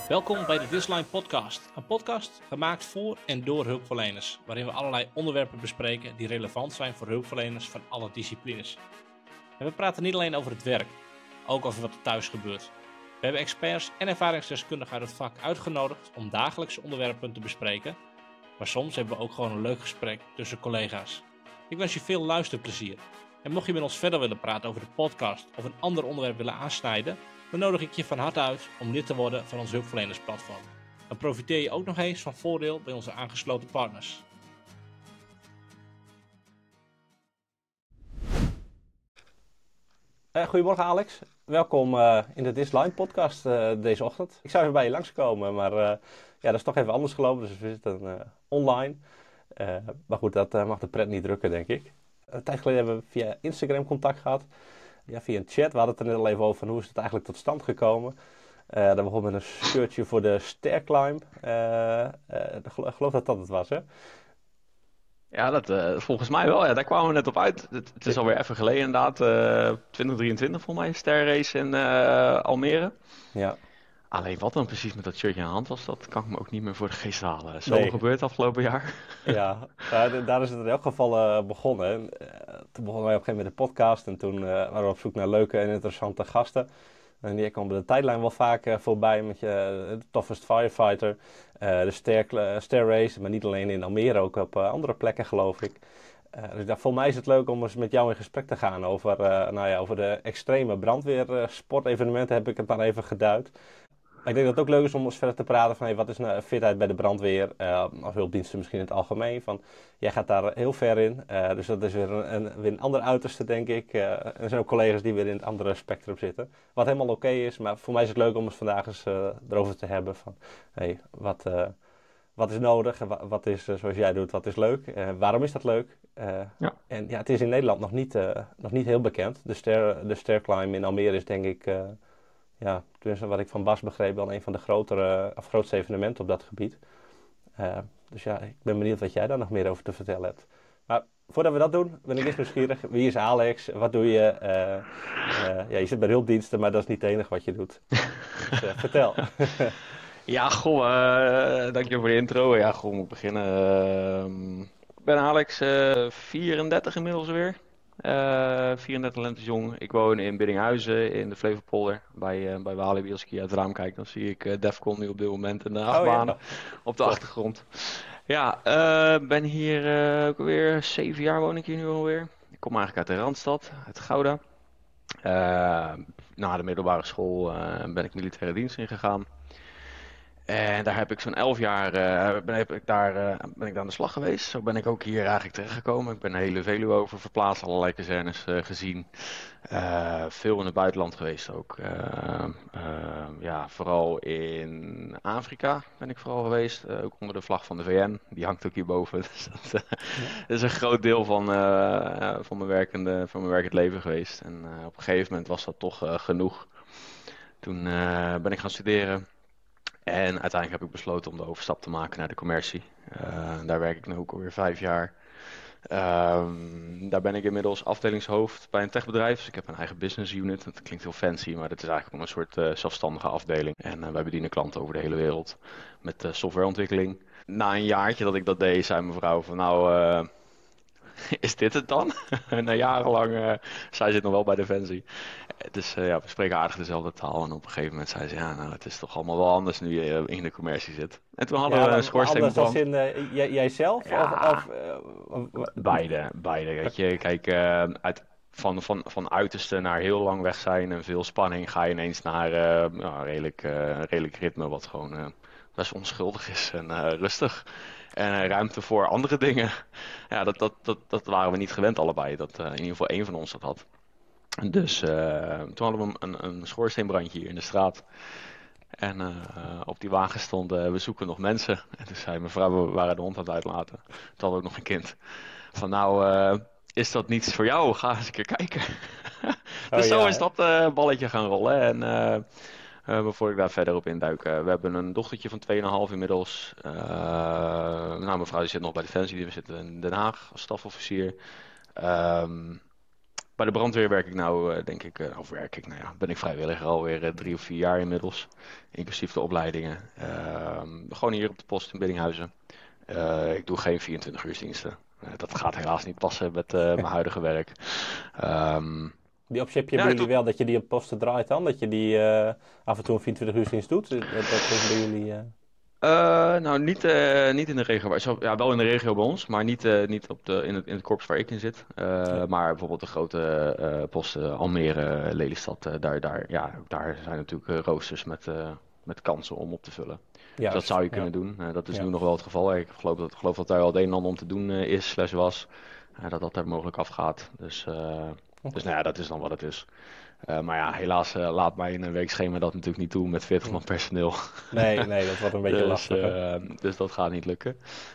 Welkom bij de Thisline podcast. Een podcast gemaakt voor en door hulpverleners, waarin we allerlei onderwerpen bespreken die relevant zijn voor hulpverleners van alle disciplines. En we praten niet alleen over het werk, ook over wat er thuis gebeurt. We hebben experts en ervaringsdeskundigen uit het vak uitgenodigd om dagelijkse onderwerpen te bespreken, maar soms hebben we ook gewoon een leuk gesprek tussen collega's. Ik wens je veel luisterplezier. En mocht je met ons verder willen praten over de podcast of een ander onderwerp willen aansnijden, dan nodig ik je van harte uit om lid te worden van ons hulpverlenersplatform. Dan profiteer je ook nog eens van voordeel bij onze aangesloten partners. Goedemorgen Alex, welkom in de Thisline podcast deze ochtend. Ik zou even bij je langskomen, maar dat is toch even anders gelopen, dus we zitten online. Maar goed, dat mag de pret niet drukken, denk ik. Een tijd geleden hebben we via Instagram contact gehad. Ja, via een chat. We hadden het er net al even over van hoe is het eigenlijk tot stand gekomen. Dat begon met een shirtje voor de Stairclimb. Ik geloof dat dat het was, hè? Ja, dat volgens mij wel. Ja, daar kwamen we net op uit. Het is alweer even geleden inderdaad. 2023 volgens mij, een sterrace in Almere. Ja. Alleen wat dan precies met dat shirtje aan de hand was, dat kan ik me ook niet meer voor de geest halen. Zo Nee. gebeurd afgelopen jaar. Ja, daar is het in elk geval begonnen. Toen begonnen wij op een gegeven moment met de podcast en toen waren we op zoek naar leuke en interessante gasten. En die komen de tijdlijn wel vaak voorbij met de Toughest Firefighter, de Stair Race, maar niet alleen in Almere, ook op andere plekken geloof ik. Dus voor mij is het leuk om eens met jou in gesprek te gaan over de extreme brandweersportevenementen, heb ik het maar even geduid. Maar ik denk dat het ook leuk is om eens verder te praten van wat is nou fitheid bij de brandweer, of hulpdiensten misschien in het algemeen. Jij gaat daar heel ver in, dus dat is weer een ander uiterste denk ik. Er zijn ook collega's die weer in het andere spectrum zitten. Wat helemaal oké is, maar voor mij is het leuk om het vandaag eens erover te hebben van wat is nodig, wat is zoals jij doet, wat is leuk, waarom is dat leuk? Ja. En ja, het is in Nederland nog niet heel bekend. De Stairclimb in Almere is denk ik... tenminste wat ik van Bas begreep, wel een van de grootste evenementen op dat gebied. Dus ja, ik ben benieuwd wat jij daar nog meer over te vertellen hebt. Maar voordat we dat doen, ben ik eerst nieuwsgierig. Wie is Alex? Wat doe je? Je zit bij de hulpdiensten, maar dat is niet het enige wat je doet. Dus vertel. Ja, dank je voor de intro. Ja, moet ik beginnen. Ik ben Alex, 34 inmiddels weer. 34 lentes jong. Ik woon in Biddinghuizen in de Flevopolder bij Walibi. Als ik hier uit het raam kijk, dan zie ik Defcon nu op dit moment en de achtbanen op de achtergrond. Ja, ben hier ook alweer 7 jaar woon ik hier nu alweer. Ik kom eigenlijk uit de Randstad, uit Gouda. Na de middelbare school ben ik militaire dienst ingegaan. En daar heb ik zo'n 11 jaar ben ik daar aan de slag geweest. Zo ben ik ook hier eigenlijk terechtgekomen. Ik ben de hele Veluwe over verplaatst, allerlei kazernes gezien. Veel in het buitenland geweest ook. Vooral in Afrika ben ik vooral geweest. Ook onder de vlag van de VN. Die hangt ook hierboven. Dus dat is een groot deel van mijn werkend leven geweest. En op een gegeven moment was dat toch genoeg. Toen ben ik gaan studeren. En uiteindelijk heb ik besloten om de overstap te maken naar de commercie. Daar werk ik nu ook alweer 5 jaar. Daar ben ik inmiddels afdelingshoofd bij een techbedrijf. Dus ik heb een eigen business unit. Dat klinkt heel fancy, maar het is eigenlijk een soort zelfstandige afdeling. En wij bedienen klanten over de hele wereld met softwareontwikkeling. Na een jaartje dat ik dat deed, zei mijn vrouw van is dit het dan? Na jarenlang, zij zit nog wel bij Defensie. Dus we spreken aardig dezelfde taal. En op een gegeven moment zei ze, het is toch allemaal wel anders nu je in de commercie zit. En toen hadden we een schoorsteenmantel. Anders als in jijzelf? Ja, beide. Weet je, kijk, van uiterste naar heel lang weg zijn en veel spanning ga je ineens naar redelijk ritme wat gewoon best onschuldig is en rustig. En ruimte voor andere dingen. Ja, dat waren we niet gewend allebei. Dat in ieder geval één van ons dat had. Dus toen hadden we een schoorsteenbrandje hier in de straat. En op die wagen stond, we zoeken nog mensen. En toen zei mijn vrouw, we waren de hond aan het uitlaten. Toen hadden we ook nog een kind. Van is dat niets voor jou? Ga eens een keer kijken. Dus zo is dat balletje gaan rollen. En voor ik daar verder op induik. We hebben een dochtertje van 2,5 inmiddels. Mijn vrouw die zit nog bij Defensie. Die zit in Den Haag als stafofficier. Bij de brandweer werk ik nou, ben ik vrijwilliger alweer 3 of 4 jaar inmiddels. Inclusief de opleidingen. Gewoon hier op de post in Biddinghuizen. Ik doe geen 24 uursdiensten. Dat gaat helaas niet passen met mijn huidige werk. Die optie hebben jullie wel, dat je die op posten draait dan? Dat je die af en toe een 24 uur doet? Dat is bij jullie... Nou, niet in de regio. Ja, wel in de regio bij ons, maar niet in het korps waar ik in zit. Maar bijvoorbeeld de grote posten, Almere, Lelystad, daar zijn natuurlijk roosters met kansen om op te vullen. Dus dat zou je kunnen doen. Dat is nu nog wel het geval. Ik geloof dat daar al het een en ander om te doen was. Dat daar mogelijk afgaat. Dus nou ja, dat is dan wat het is. Maar ja, helaas laat mijn weekschema dat natuurlijk niet toe met 40 man personeel. Nee, dat wordt een beetje lastig. Dus dat gaat niet lukken.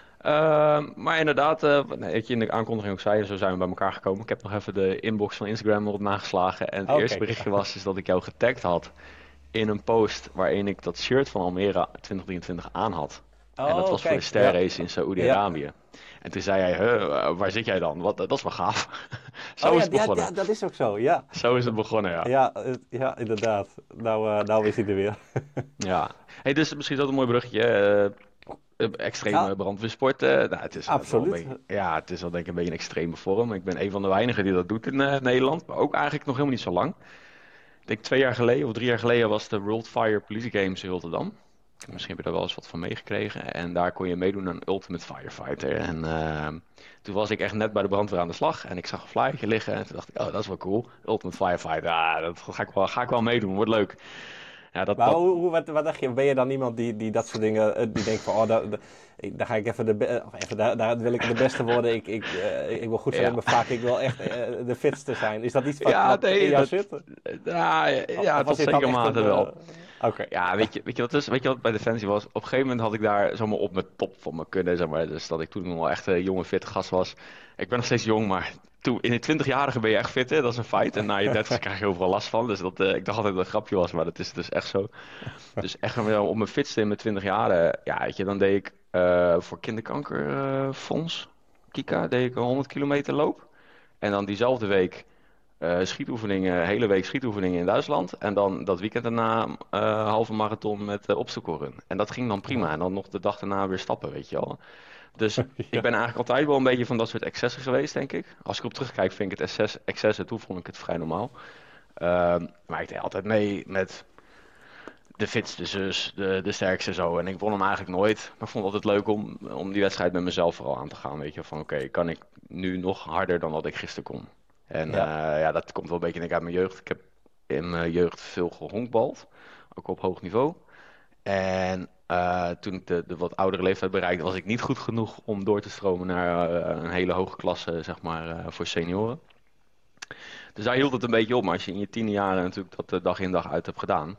Maar inderdaad, wat je in de aankondiging ook zei, zo zijn we bij elkaar gekomen. Ik heb nog even de inbox van Instagram erop nageslagen. En het eerste berichtje was dat ik jou getagd had in een post waarin ik dat shirt van Almere 2023 aan had. En dat was voor de sterrace in Saoedi-Arabië. Ja. En toen zei hij, waar zit jij dan? Dat is wel gaaf. Zo is het begonnen. Ja, dat is ook zo, ja. Zo is het begonnen, ja. Ja, inderdaad. Nou is hij er weer. Ja. Hey, dus misschien is dat een mooi bruggetje. Extreme brandweersport. Het is absoluut. Het is wel denk ik een beetje een extreme vorm. Ik ben een van de weinigen die dat doet in Nederland. Maar ook eigenlijk nog helemaal niet zo lang. Ik denk 2 jaar geleden of 3 jaar geleden was de World Fire Police Games in Rotterdam. Misschien heb je daar wel eens wat van meegekregen. En daar kon je meedoen aan Ultimate Firefighter. En toen was ik echt net bij de brandweer aan de slag. En ik zag een flyertje liggen. En toen dacht ik, dat is wel cool. Ultimate Firefighter, dat ga ik wel meedoen. Wordt leuk. Ja, wat dacht je? Ben je dan iemand die dat soort dingen... die denkt van, daar ga ik even daar wil ik de beste worden. Ik wil goed zijn in mijn vak. Ik wil echt de fitste zijn. Is dat iets wat in jou zit? Ja, tot zeker mate wel. Okay. Ja, weet je wat bij Defensie was? Op een gegeven moment had ik daar zomaar op mijn top van mijn kunnen, zeg maar. Dus dat ik toen nog wel echt een jonge, fitte gast was. Ik ben nog steeds jong, maar toen in de 20-jarige ben je echt fit, hè? Dat is een feit. En na je 30 krijg je overal last van. Dus ik dacht altijd dat het een grapje was, maar dat is dus echt zo. Dus echt op mijn fitste in mijn 20 jaren, dan deed ik voor kinderkankerfonds, Kika, deed ik een 100 kilometer loop. En dan diezelfde week schietoefeningen, hele week schietoefeningen in Duitsland. En dan dat weekend daarna halve marathon met obstacle-run. En dat ging dan prima. En dan nog de dag daarna weer stappen, weet je wel. Dus ik ben eigenlijk altijd wel een beetje van dat soort excessen geweest, denk ik. Als ik op terugkijk, vind ik het excessen, toen vond ik het vrij normaal. Maar ik deed altijd mee met de fitste zus, de sterkste zo. En ik won hem eigenlijk nooit. Maar ik vond het altijd leuk om die wedstrijd met mezelf vooral aan te gaan. Weet je, van oké, kan ik nu nog harder dan wat ik gisteren kon? En dat komt wel een beetje denk ik, uit mijn jeugd. Ik heb in mijn jeugd veel gehonkbald, ook op hoog niveau. En toen ik de wat oudere leeftijd bereikte, was ik niet goed genoeg om door te stromen naar een hele hoge klasse, zeg maar, voor senioren. Dus daar hield het een beetje op. Maar als je in je 10e jaren natuurlijk dat dag in dag uit hebt gedaan,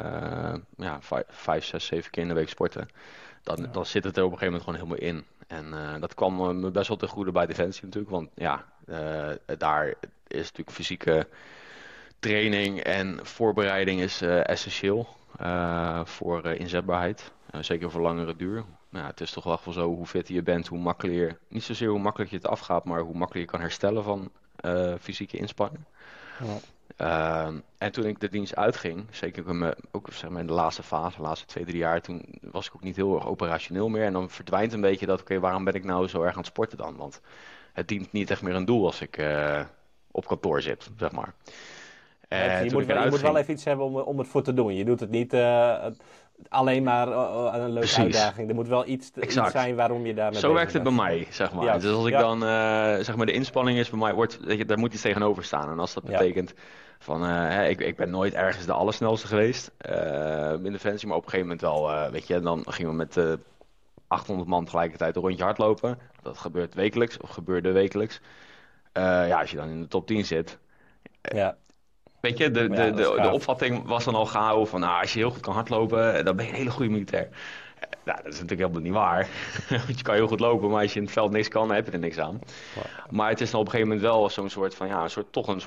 5, 6, 7 keer in de week sporten, dan zit het er op een gegeven moment gewoon helemaal in. En dat kwam me best wel ten goede bij Defensie natuurlijk, want daar is natuurlijk fysieke training en voorbereiding is essentieel voor inzetbaarheid. Zeker voor langere duur. Het is toch wel zo, hoe fitter je bent, hoe makkelijker, niet zozeer hoe makkelijk je het afgaat, maar hoe makkelijker je kan herstellen van fysieke inspanning. Ja. En toen ik de dienst uitging, zeker ook zeg maar in de laatste fase, de laatste 2, 3 jaar, toen was ik ook niet heel erg operationeel meer. En dan verdwijnt een beetje dat, waarom ben ik nou zo erg aan het sporten dan? Want het dient niet echt meer een doel als ik op kantoor zit, zeg maar. Je moet wel even iets hebben om het voor te doen. Je doet het niet alleen maar aan een leuke uitdaging. Er moet wel iets zijn waarom je daarmee Zo werkt het bij mij, zeg maar. Ja. Dus als ik dan, zeg maar, de inspanning is bij mij, daar moet iets tegenover staan. En als dat betekent van, ik ben nooit ergens de allersnelste geweest in Defensie, maar op een gegeven moment wel, weet je, dan gingen we met 800 man tegelijkertijd een rondje hardlopen. Dat gebeurt wekelijks, of gebeurde wekelijks. Als je dan in de top 10 zit. Weet je, de opvatting was dan al gauw van, als je heel goed kan hardlopen, dan ben je een hele goede militair. Dat is natuurlijk helemaal niet waar. Want je kan heel goed lopen, maar als je in het veld niks kan, dan heb je er niks aan. Maar het is dan op een gegeven moment wel zo'n soort van, toch een soort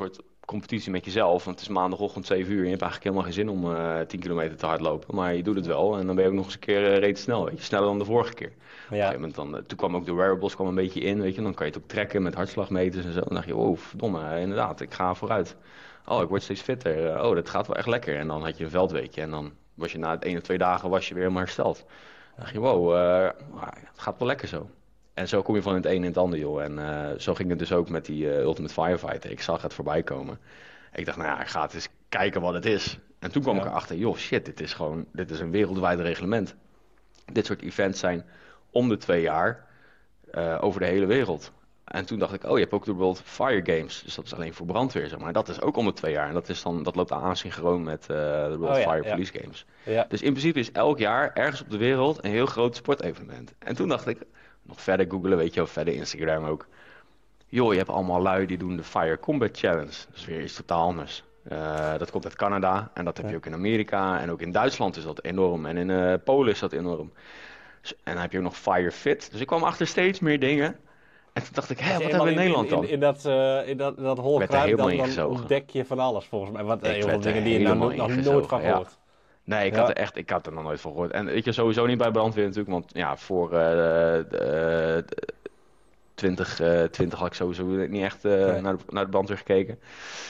competitie met jezelf. Want het is maandagochtend 7 uur en je hebt eigenlijk helemaal geen zin om 10 kilometer te hardlopen. Maar je doet het wel en dan ben je ook nog eens een keer reet snel. Weet je, sneller dan de vorige keer. Op een gegeven moment toen kwam ook de wearables een beetje in. Weet je, dan kan je het ook trekken met hartslagmeters en zo. Dan dacht je, wow, verdomme, inderdaad, ik ga vooruit. Oh, ik word steeds fitter. Oh, dat gaat wel echt lekker. En dan had je een veldweekje en dan was je na 1 of 2 dagen was je weer helemaal hersteld. Dan dacht je, wow, het gaat wel lekker zo. En zo kom je van het een in het ander, joh. En zo ging het dus ook met die Ultimate Firefighter. Ik zag het voorbij komen. Ik dacht, nou ja, ik ga het eens kijken wat het is. En toen kwam ik erachter, joh, shit, dit is een wereldwijd reglement. Dit soort events zijn om de 2 jaar over de hele wereld. En toen dacht ik, oh, je hebt ook de World Fire Games. Dus dat is alleen voor brandweer, zeg maar. Dat is ook om de 2 jaar. En dat loopt asynchroon met de World Fire Police Games. Ja. Dus in principe is elk jaar ergens op de wereld een heel groot sportevenement. En toen dacht ik, nog verder googelen, weet je wel, verder Instagram ook. Joh, je hebt allemaal lui die doen de Fire Combat Challenge. Dat is weer iets totaal anders. Dat komt uit Canada en dat heb je ook in Amerika. En ook in Duitsland is dat enorm. En in Polen is dat enorm. En dan heb je ook nog Fire Fit. Dus ik kwam achter steeds meer dingen. En toen dacht ik, hé, wat hebben we in Nederland dan? In dat holle kruid, dan ontdek je van alles volgens mij. Wat heel veel dingen die je nog nooit van gehoord. Ja. Nee, ik had er nog nooit van gehoord. En weet je, sowieso niet bij brandweer natuurlijk. Want ja, voor 2020 had ik sowieso niet echt naar de brandweer gekeken.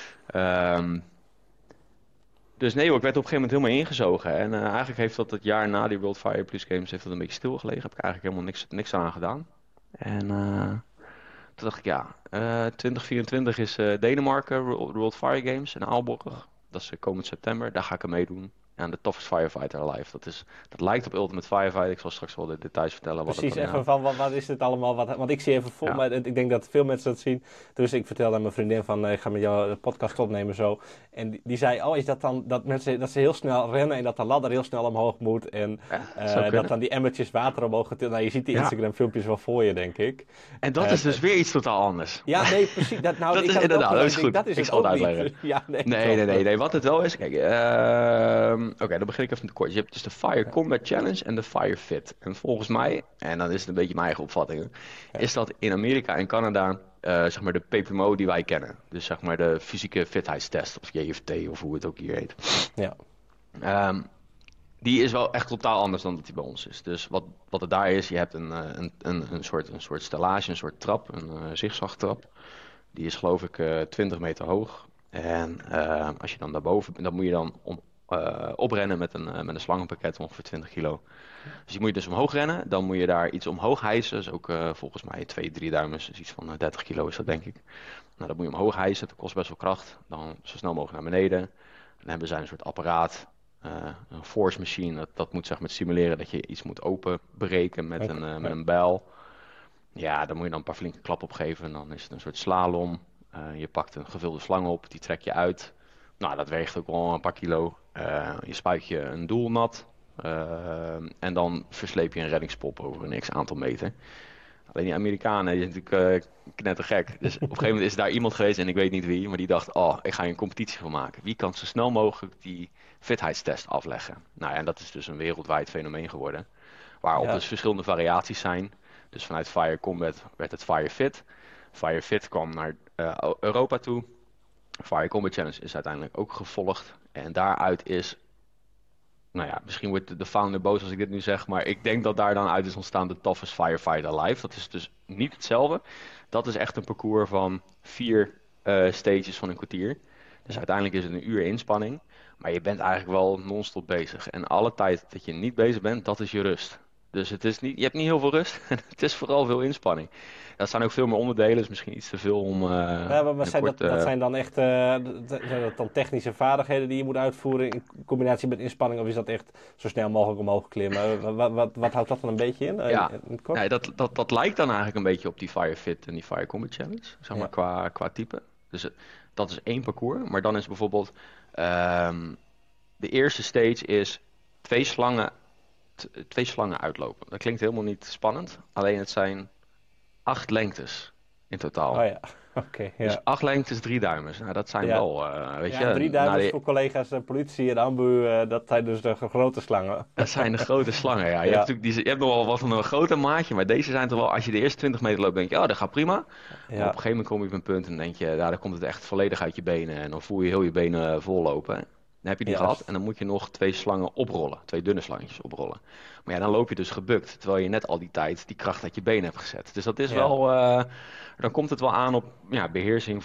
Dus nee, ik werd op een gegeven moment helemaal ingezogen. En eigenlijk heeft dat het jaar na die World Fire Police Games heeft dat een beetje stilgelegen. Heb ik eigenlijk helemaal niks aan gedaan. En toen dacht ik, ja, 2024 is Denemarken, World Fire Games in Aalborg. Dat is komend september, daar ga ik aan meedoen. En de Toughest Firefighter Alive. Dat lijkt op Ultimate Firefighter. Ik zal straks wel de details vertellen. Precies, even van wat is dit allemaal? Want ik zie even voor me, ik denk dat veel mensen dat zien. Dus ik vertelde aan mijn vriendin van, ik ga met jou de podcast opnemen zo. En die zei, oh, is dat dan dat ze heel snel rennen en dat de ladder heel snel omhoog moet. En dat dan die emmertjes water omhoog getild. Nou, je ziet die Instagram filmpjes wel voor je, denk ik. En dat is dus weer iets totaal anders. Ja, nee, precies. Dat is inderdaad, dat is goed. Dat is ik zal het uitleggen. Ja, nee. Wat het wel is, kijk, oké, dan begin ik even kort. Je hebt dus de Fire Combat Challenge en de Fire Fit. En volgens mij, en dan is het een beetje mijn eigen opvatting, is dat in Amerika en Canada zeg maar de PPMO die wij kennen. Dus zeg maar de fysieke fitheidstest, of JFT of hoe het ook hier heet. Ja. Die is wel echt totaal anders dan dat die bij ons is. Dus wat het daar is, je hebt een soort stellage, een soort trap, een zigzagtrap. Die is geloof ik 20 meter hoog. En als je dan daarboven, dan moet je dan oprennen met een slangenpakket ongeveer 20 kilo. Dus die moet je dus omhoog rennen. Dan moet je daar iets omhoog hijsen. Dus ook volgens mij 2-3 duimen. Dus iets van 30 kilo is dat, denk ik. Nou, dat moet je omhoog hijsen. Dat kost best wel kracht. Dan zo snel mogelijk naar beneden. Dan hebben zij een soort apparaat. Een force machine. Dat moet zeg maar simuleren dat je iets moet openbreken met een bijl. Ja, daar moet je dan een paar flinke klappen op geven. Dan is het een soort slalom. Je pakt een gevulde slang op. Die trek je uit. Nou, dat weegt ook wel een paar kilo. Je spuit je een doel nat. En dan versleep je een reddingspop over een x-aantal meter. Alleen die Amerikanen, die zijn natuurlijk knettergek. Dus op een gegeven moment is daar iemand geweest, en ik weet niet wie, maar die dacht, oh, ik ga hier een competitie van maken. Wie kan zo snel mogelijk die fitheidstest afleggen? Nou ja, en dat is dus een wereldwijd fenomeen geworden. Waarop dus verschillende variaties zijn. Dus vanuit Fire Combat werd het Fire Fit. Fire Fit kwam naar Europa toe. Fire Combat Challenge is uiteindelijk ook gevolgd. En daaruit is, nou ja, misschien wordt de founder boos als ik dit nu zeg, maar ik denk dat daar dan uit is ontstaan de Toughest Firefighter Alive. Dat is dus niet hetzelfde. Dat is echt een parcours van 4 stages van een kwartier. Dus uiteindelijk is het een uur inspanning. Maar je bent eigenlijk wel non-stop bezig. En alle tijd dat je niet bezig bent, dat is je rust. Dus het is niet, je hebt niet heel veel rust. Het is vooral veel inspanning. Dat zijn ook veel meer onderdelen, dus misschien iets te veel om... dat zijn dan echt zijn dat dan technische vaardigheden die je moet uitvoeren in combinatie met inspanning? Of is dat echt zo snel mogelijk omhoog klimmen? Wat houdt dat dan een beetje in? Nee, dat lijkt dan eigenlijk een beetje op die Fire Fit en die Fire Combat Challenge. Zeg maar qua type. Dus dat is 1 parcours. Maar dan is bijvoorbeeld... de eerste stage is 2 slangen uitlopen. Dat klinkt helemaal niet spannend. Alleen het zijn 8 lengtes in totaal. Oh ja. Oké, Dus ja. 8 lengtes, 3 duimers. Nou, dat zijn Ja. wel, weet Ja, je... 3 na duimers de- voor collega's politie en ambu, dat zijn dus de grote slangen. Dat zijn de grote slangen, ja. Je Ja. hebt natuurlijk je hebt nog wel wat van een groter maatje, maar deze zijn toch wel... Als je de eerste 20 meter loopt, denk je, oh, dat gaat prima. Maar op een Ja, gegeven moment kom je op een punt en denk je, ja, dan komt het echt volledig uit je benen. En dan voel je heel je benen vollopen. Dan heb je die ja, gehad en dan moet je nog 2 slangen oprollen. 2 dunne slangetjes oprollen. Maar ja, dan loop je dus gebukt, terwijl je net al die tijd die kracht uit je benen hebt gezet. Dus dat is ja. wel... dan komt het wel aan op beheersing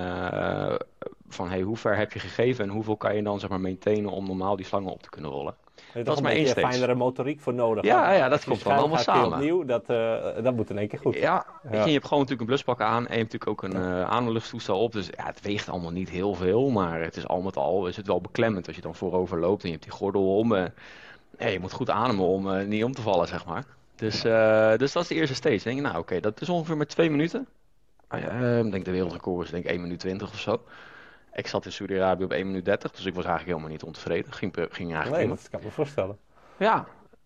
van hey, hoe ver heb je gegeven en hoeveel kan je dan zeg maar maintainen om normaal die slangen op te kunnen rollen. Er is Dat toch is een maar één beetje steeds. fijnere motoriek voor nodig. Ja, ja, dat Als je komt schuin allemaal gaat, kun je samen. opnieuw, dat moet in één keer goed. Ja, weet je, Ja. je hebt gewoon natuurlijk een bluspak aan en je hebt natuurlijk ook een ademluchttoestel op. Dus ja, het weegt allemaal niet heel veel, maar het is al met al is het wel beklemmend als je dan voorover loopt en je hebt die gordel om. Je moet goed ademen om niet om te vallen, zeg maar. Dus dat is de eerste stage. Dan denk je, nou oké, dat is ongeveer maar 2 minuten. Ik denk de wereldrecord is denk ik 1 minuut 20 of zo. Ik zat in Saudi-Arabië op 1 minuut 30, dus ik was eigenlijk helemaal niet ontevreden. Ging eigenlijk Nee, prima. dat kan ik me voorstellen. Ja,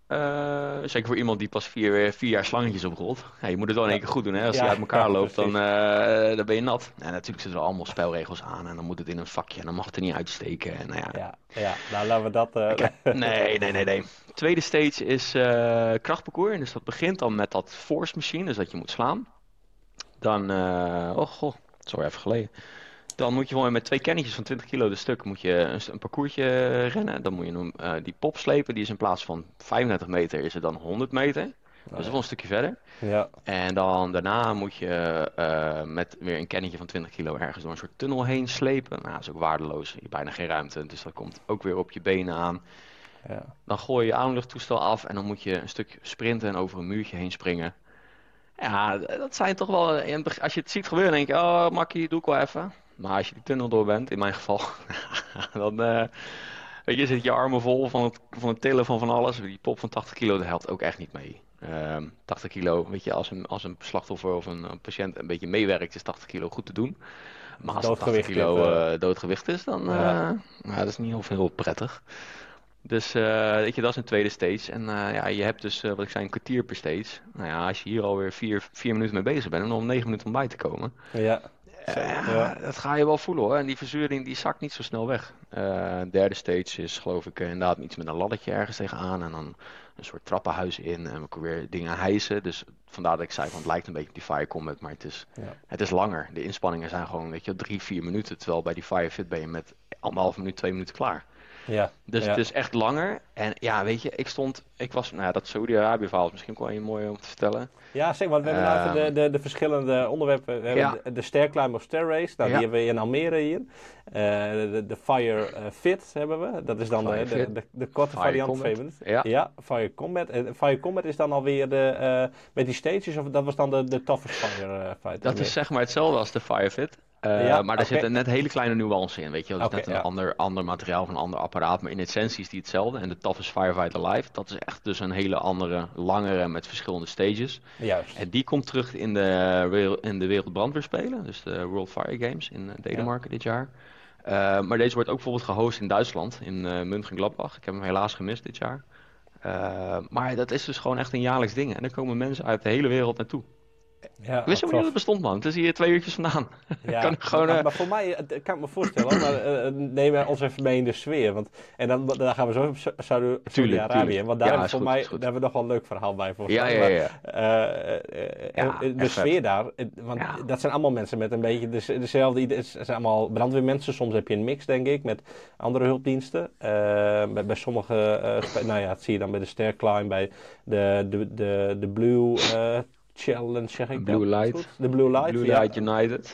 zeker voor iemand die pas 4 jaar slangetjes oprolt. Ja, je moet het wel in één keer goed doen, hè. Als Ja, je uit elkaar ja, loopt, dan precies. ben je nat. En natuurlijk zitten er allemaal spelregels aan en dan moet het in een vakje en dan mag het er niet uitsteken. En, nou ja. Ja, nou laten we dat... Nee. Tweede stage is krachtparcours. Dus dat begint dan met dat force machine, dus dat je moet slaan. Dan, sorry, even geleden. Dan moet je gewoon met 2 kennetjes van 20 kilo de stuk moet je een parcoursje rennen. Dan moet je die pop slepen. Die is in plaats van 35 meter is het dan 100 meter. Dat is wel een stukje verder. Ja, En dan daarna moet je met weer een kennetje van 20 kilo ergens door een soort tunnel heen slepen. Nou, dat is ook waardeloos. Je hebt bijna geen ruimte. Dus dat komt ook weer op je benen aan. ja. Dan gooi je je ademluchttoestel af en dan moet je een stuk sprinten en over een muurtje heen springen. Ja, dat zijn toch wel... Als je het ziet gebeuren, denk je, oh, makkie, doe ik wel even. Maar als je die tunnel door bent, in mijn geval, dan weet je, zit je armen vol van het tillen van alles. Die pop van 80 kilo, dat helpt ook echt niet mee. 80 kilo, weet je, als een slachtoffer of een patiënt een beetje meewerkt, is 80 kilo goed te doen. Maar als het 80 kilo doodgewicht is, dan dat is niet heel prettig. Dus weet je, dat is een tweede stage. En je hebt dus, wat ik zei, een kwartier per stage. Nou ja, als je hier alweer 4 minuten mee bezig bent en nog om 9 minuten om bij te komen. Ja. Dat ga je wel voelen hoor. En die verzuring die zakt niet zo snel weg. Derde stage is geloof ik inderdaad iets met een laddertje ergens tegenaan. En dan een soort trappenhuis in. En ook weer dingen hijsen. Dus vandaar dat ik zei van het lijkt een beetje op die Fire Combat. Maar het is langer. De inspanningen zijn gewoon, weet je, 3-4 minuten. Terwijl bij die Fire Fit ben je met 1,5 minuut, 2 minuten klaar. Ja. Dus het is echt langer. En ja, weet je, dat Saudi-Arabië verhaal is misschien ook wel mooi om te vertellen. Ja, zeg maar, we hebben nou even de verschillende onderwerpen. We hebben de Stair Climb of Stair Race, nou, die hebben we in Almere hier. De Fire Fit hebben we, dat is dan de korte Fire variant, Combat. 2 minuten. Ja, Fire Combat. En Fire Combat is dan alweer met die stages, of dat was dan de toughest Fire Fight? Dat is zeg maar hetzelfde als de Fire Fit. Maar daar zit een net hele kleine nuance in, weet je. Dat is net een ander materiaal van een ander apparaat, maar in essentie is die hetzelfde. En de toughest Firefighter Live, dat is echt dus een hele andere, langere met verschillende stages. Juist. En die komt terug in de Wereldbrandweerspelen, dus de World Fire Games in Denemarken dit jaar. Maar deze wordt ook bijvoorbeeld gehost in Duitsland, in Mönchengladbach. Ik heb hem helaas gemist dit jaar. Maar dat is dus gewoon echt een jaarlijks ding. En daar komen mensen uit de hele wereld naartoe. Ja, ik wist niet dat het bestond, man. Het is hier 2 uurtjes vandaan. Ja, maar voor mij kan ik me voorstellen, maar neem ons even mee in de sfeer. Want, en dan gaan we zo op Saudi-Arabië. Want daar hebben we nog wel een leuk verhaal bij voor. Ja. De sfeer daar, want dat zijn allemaal mensen met een beetje dezelfde idee. Het zijn allemaal brandweermensen. Soms heb je een mix, denk ik, met andere hulpdiensten. Bij sommige, dat zie je dan bij de Stair Climb, bij de Blue... Challenge, zeg ik Blue dat? Light. De Blue Light. Blue Light United.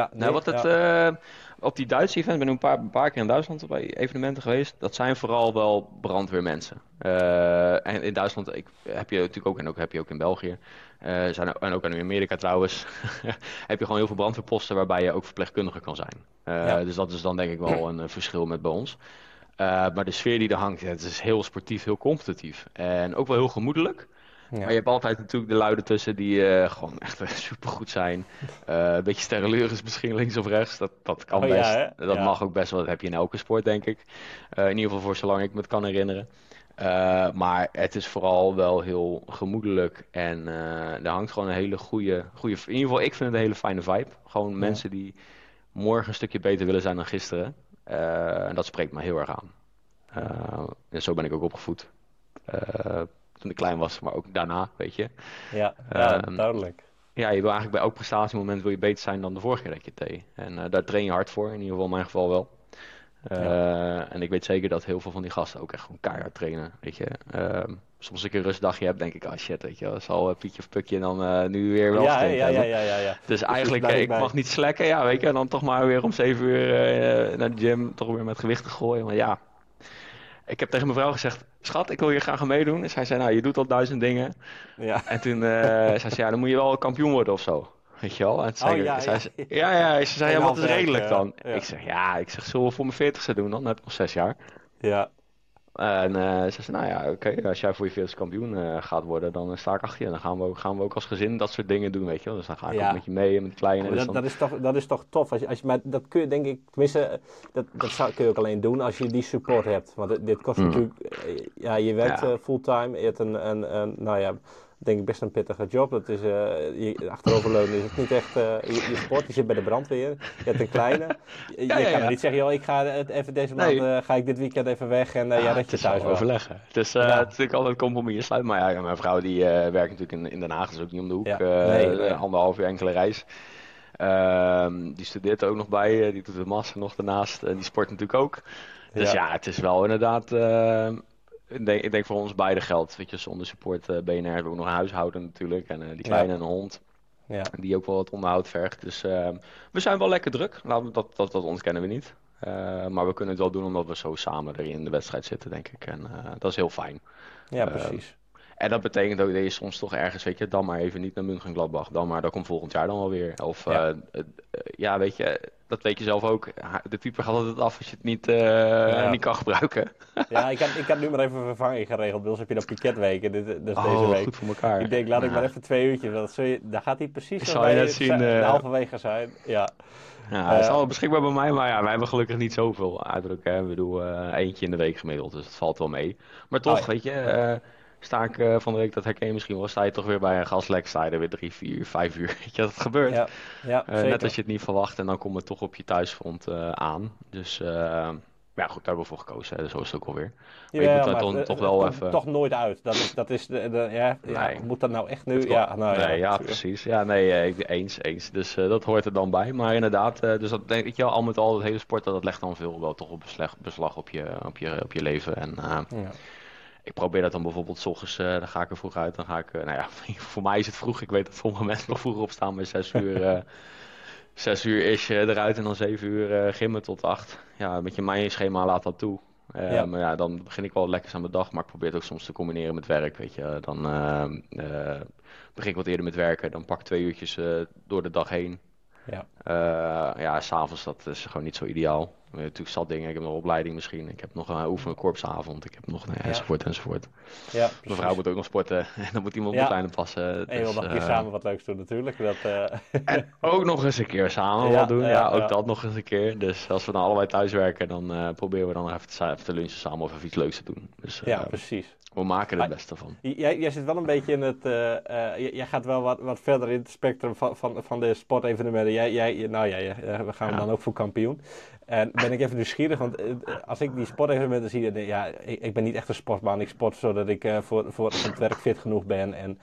Op die Duitse event, ben ik een paar keer in Duitsland bij evenementen geweest. Dat zijn vooral wel brandweermensen. En in Duitsland heb je natuurlijk ook, en ook heb je ook in België. En ook in Amerika trouwens. Heb je gewoon heel veel brandweerposten waarbij je ook verpleegkundige kan zijn. Dus dat is dan denk ik wel een verschil met bij ons. Maar de sfeer die er hangt, het is heel sportief, heel competitief. En ook wel heel gemoedelijk. Ja. Maar je hebt altijd natuurlijk de luiden tussen die gewoon echt supergoed zijn. Een beetje sterrenleur is misschien links of rechts. Dat kan best. Dat mag ook best wel. Dat heb je in elke sport, denk ik. In ieder geval voor zolang ik me het kan herinneren. Maar het is vooral wel heel gemoedelijk en er hangt gewoon een hele goede... In ieder geval, ik vind het een hele fijne vibe. Gewoon mensen die morgen een stukje beter willen zijn dan gisteren. En dat spreekt me heel erg aan. En zo ben ik ook opgevoed. Toen ik klein was, maar ook daarna, weet je. Ja, duidelijk. Ja, je wil eigenlijk bij elk prestatiemoment wil je beter zijn dan de vorige keer dat je het deed. En daar train je hard voor, in ieder geval in mijn geval wel. En ik weet zeker dat heel veel van die gasten ook echt gewoon keihard trainen, weet je. Soms als ik een rustdagje heb, denk ik, shit, weet je, zal Pietje of Pukje dan nu weer wel getraind hebben. Ja. Dus eigenlijk, ik mag niet slacken, ja, weet je. En dan toch maar weer om 7 uur naar de gym, toch weer met gewichten gooien. Maar ja, ik heb tegen mijn vrouw gezegd, schat, ik wil hier graag aan meedoen. En zij zei, nou, je doet al 1000 dingen. Ja. En toen zei ze, ja, dan moet je wel kampioen worden of zo. Weet je wel? En ze zei, wat is redelijk dan? Ja. Ik zeg, zullen we voor mijn 40ste doen dan? Dan heb ik nog 6 jaar. Ja. En ze zei, nou ja, oké, als jij voor je 40ste kampioen gaat worden, dan sta ik achter je. Dan gaan we ook als gezin dat soort dingen doen, weet je wel. Dus dan ga ik ook met je mee en met de kleine. Dus dat is toch tof. Maar dat kun je, denk ik, tenminste, kun je ook alleen doen als je die support hebt. Want dit kost natuurlijk, je werkt fulltime, je hebt denk ik best een pittige job. Dat is, achteroverleunen is het niet echt je sport. Je zit bij de brandweer. Je hebt een kleine. Je kan niet zeggen, joh, ik ga even deze maand, ga ik dit weekend even weg en dat je thuis wel. Overleggen. Dus het is natuurlijk altijd een compromis sluit. Maar ja, mijn vrouw die werkt natuurlijk in Den Haag, dus ook niet om de hoek. 1,5 uur enkele reis. Die studeert er ook nog bij. Die doet de master nog daarnaast. Die sport natuurlijk ook. Dus het is wel inderdaad... Ik denk voor ons beide geldt. Weet je, zonder support BNR hebben we ook nog een huishouden natuurlijk. En die kleine en een hond. Ja. Die ook wel wat onderhoud vergt. Dus we zijn wel lekker druk. Dat ontkennen we niet. Maar we kunnen het wel doen omdat we zo samen er in de wedstrijd zitten, denk ik. En dat is heel fijn. Ja, precies. En dat betekent ook dat je soms toch ergens, weet je, dan maar even niet naar Mönchengladbach. Dan maar, dat komt volgend jaar dan wel weer. Of weet je, dat weet je zelf ook. De pieper gaat altijd af als je het niet kan gebruiken. Ja, ik had nu maar even een vervanging geregeld. Dus heb je dan piketweken deze week. Goed voor elkaar. Ik denk, laat ik maar even 2 uurtjes. Daar gaat hij precies zo bij zien, halverwege zijn. Ja. Ja, hij is al beschikbaar bij mij, maar wij hebben gelukkig niet zoveel uitdruk. Hè. We doen eentje in de week gemiddeld, dus het valt wel mee. Maar toch, weet je... sta ik van de week, dat herken je misschien wel, sta je toch weer bij een gaslek, sta je er weer 3, 4, 5 uur. Weet je, dat gebeurt. Net als je het niet verwacht en dan komt het toch op je thuisfront aan. Dus goed, daar hebben we voor gekozen. Dus zo is het ook alweer. Maar je moet daar toch wel even... toch nooit uit. Dat is moet dat nou echt nu? Precies. Ja, eens. Dus dat hoort er dan bij. Maar inderdaad, dus dat denk ik, al met al het hele sport, dat legt dan veel wel toch op beslag op je leven. En ik probeer dat dan bijvoorbeeld 's ochtends, dan ga ik er vroeg uit. Dan ga ik, voor mij is het vroeg. Ik weet dat sommige mensen nog vroeger opstaan bij 6 uur. 6 uur is eruit en dan 7 uur gimmen tot 8. Ja, met je schema laat dat toe. Maar dan begin ik wel lekker aan mijn dag. Maar ik probeer het ook soms te combineren met werk, weet je. Dan begin ik wat eerder met werken. Dan pak ik 2 uurtjes door de dag heen. S'avonds dat is gewoon niet zo ideaal. Natuurlijk zat dingen, ik heb nog een opleiding misschien. Ik heb nog een oefenkorpsavond. Ik heb nog enzovoort. Ja, mijn vrouw moet ook nog sporten. En dan moet iemand op de kleine passen. En je wil nog een keer samen wat leuks doen natuurlijk. En ook nog eens een keer samen wat doen. Dat nog eens een keer. Dus als we dan allebei thuis werken, dan proberen we dan even te lunchen samen of even iets leuks te doen. Dus, precies. We maken er het beste van. Jij zit wel een beetje in het... jij gaat wel wat verder in het spectrum van de sportevenementen. We gaan dan ook voor kampioen. En ben ik even nieuwsgierig, want als ik die sportevenementen zie, dan ik ben niet echt een sportman. Ik sport zodat ik voor het werk fit genoeg ben. En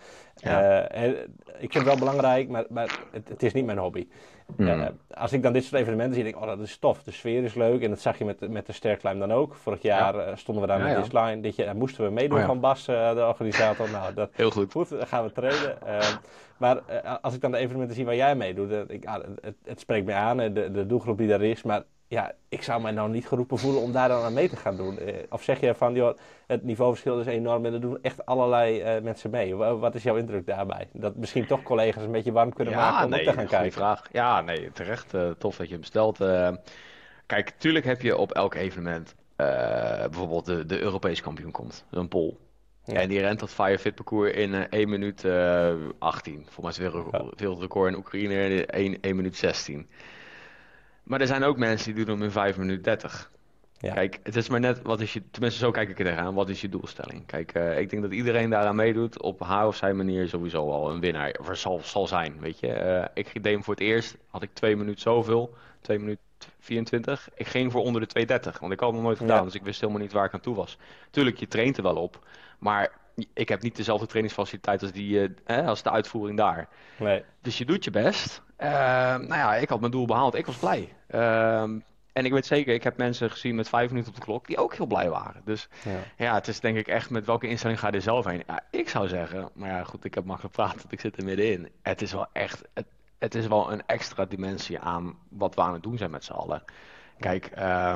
ik vind het wel belangrijk, maar het is niet mijn hobby. Als ik dan dit soort evenementen zie, denk ik, dat is tof. De sfeer is leuk en dat zag je met de Sterclimb dan ook. Vorig jaar stonden we daar met Disline. Dit jaar moesten we meedoen van Bas, de organisator. Nou, dat, heel goed. Goed, dan gaan we trainen. Maar als ik dan de evenementen zie waar jij meedoet, het spreekt mij aan, de doelgroep die daar is. Maar ik zou mij nou niet geroepen voelen om daar dan aan mee te gaan doen. Of zeg je van, joh, het niveauverschil is enorm en er doen echt allerlei mensen mee. Wat is jouw indruk daarbij? Dat misschien toch collega's een beetje warm kunnen maken om op te gaan kijken? Vraag. Ja, nee, terecht. Tof dat je hem stelt. Kijk, tuurlijk heb je op elk evenement bijvoorbeeld de Europees kampioen komt. Een Pool. Ja. En die rent dat Firefit parcours in 1 minuut 18. Volgens mij is het wereldrecord in Oekraïne 1 minuut 16. Maar er zijn ook mensen die doen hem in 5 minuten 30. Ja. Kijk, het is maar net, tenminste zo kijk ik er tegenaan, wat is je doelstelling? Kijk, ik denk dat iedereen daaraan meedoet, op haar of zijn manier sowieso al een winnaar, of zal zijn, weet je. Ik deed hem voor het eerst, had ik 2 minuten zoveel, 2 minuten 24. Ik ging voor onder de 2:30, want ik had het nog nooit gedaan, dus ik wist helemaal niet waar ik aan toe was. Tuurlijk, je traint er wel op, maar ik heb niet dezelfde trainingsfaciliteit als de uitvoering daar. Nee. Dus je doet je best. Ik had mijn doel behaald, ik was blij. En ik weet zeker, ik heb mensen gezien met 5 minuten op de klok die ook heel blij waren. Dus ja, het is denk ik echt met welke instelling ga je er zelf heen. Ja, ik zou zeggen, maar ja goed, ik heb makkelijk praten, want ik zit er middenin. Het is wel echt, het is wel een extra dimensie aan wat we aan het doen zijn met z'n allen. Kijk,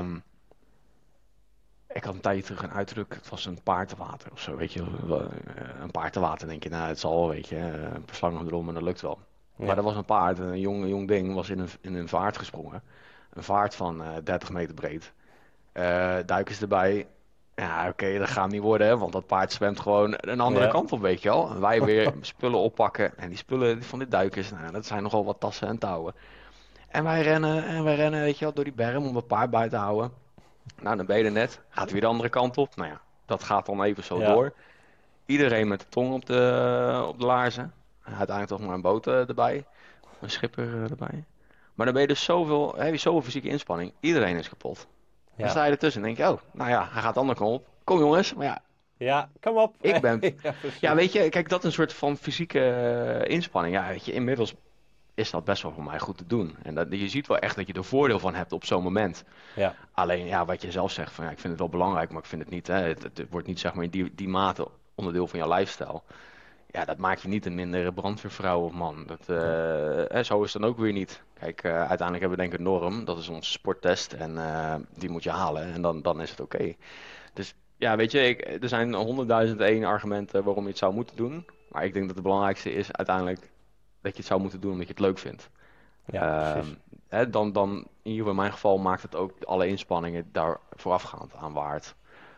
ik had een tijdje terug een uitdruk, het was een paardenwater of zo, weet je. Een paardenwater denk je, nou het zal wel, weet je, een paar slangen erom en dat lukt wel. Ja. Maar er was een paard, een jong ding, was in een vaart gesprongen. Een vaart van 30 meter breed. Duikers erbij. Ja, oké, dat gaat niet worden, hè, want dat paard zwemt gewoon een andere kant op, weet je wel. En wij weer spullen oppakken. En die spullen van die duikers, nou, dat zijn nogal wat tassen en touwen. En wij rennen, weet je wel, door die berm om het paard bij te houden. Nou, dan ben je er net. Gaat weer de andere kant op. Nou ja, dat gaat dan even zo door. Iedereen met de tong op de laarzen. Uiteindelijk toch maar een boot erbij. Een schipper erbij. Maar dan ben je dus heb je zoveel fysieke inspanning. Iedereen is kapot. Dan sta je ertussen en denk je, oh, nou ja, hij gaat de andere kant op. Kom jongens, maar ja. Ja, kom op. Ik ben... ja, weet je, kijk, dat is een soort van fysieke inspanning. Ja, weet je, inmiddels is dat best wel voor mij goed te doen. En je ziet wel echt dat je er voordeel van hebt op zo'n moment. Ja. Alleen, ja, wat je zelf zegt, van ja, ik vind het wel belangrijk, maar ik vind het niet, hè, het wordt niet zeg maar in die mate onderdeel van jouw lifestyle. Ja, dat maakt je niet een mindere brandweervrouw of man. Zo is het dan ook weer niet. Kijk, uiteindelijk hebben we denk ik een norm. Dat is onze sporttest en die moet je halen en dan is het oké. Dus ja, weet je, er zijn 100.001 argumenten waarom je het zou moeten doen. Maar ik denk dat het belangrijkste is uiteindelijk dat je het zou moeten doen omdat je het leuk vindt. Ja, dan in ieder geval in mijn geval maakt het ook alle inspanningen daar voorafgaand aan waard.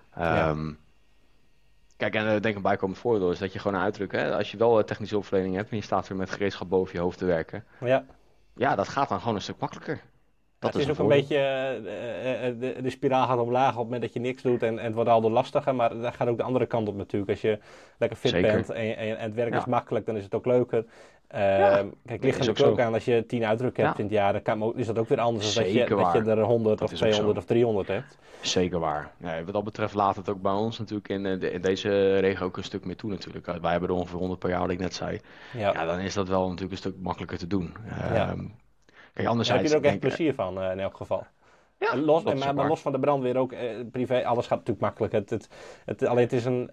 Kijk, en denk een bijkomend voordeel is dat je gewoon uitdrukt, als je wel technische hulpverlening hebt en je staat weer met gereedschap boven je hoofd te werken. Ja, dat gaat dan gewoon een stuk makkelijker. Het is ook een beetje, de spiraal gaat omlaag op het moment dat je niks doet en het wordt aldoor lastiger, maar daar gaat ook de andere kant op natuurlijk. Als je lekker fit bent en het werk is makkelijk, dan is het ook leuker. Kijk, ligt er ook aan als je 10 uitdrukken hebt in het jaar, dan is dat ook weer anders dan dat je er 100 of 200 of 300 hebt. Zeker waar. Nee, wat dat betreft laat het ook bij ons natuurlijk in deze regio ook een stuk meer toe natuurlijk. Wij hebben er ongeveer 100 per jaar, wat ik net zei. Ja, dan is dat wel natuurlijk een stuk makkelijker te doen. Kijk, anderzijds, daar heb je er ook echt plezier van in elk geval. Ja, maar los van de brandweer ook privé, alles gaat natuurlijk makkelijk. Alleen het is een...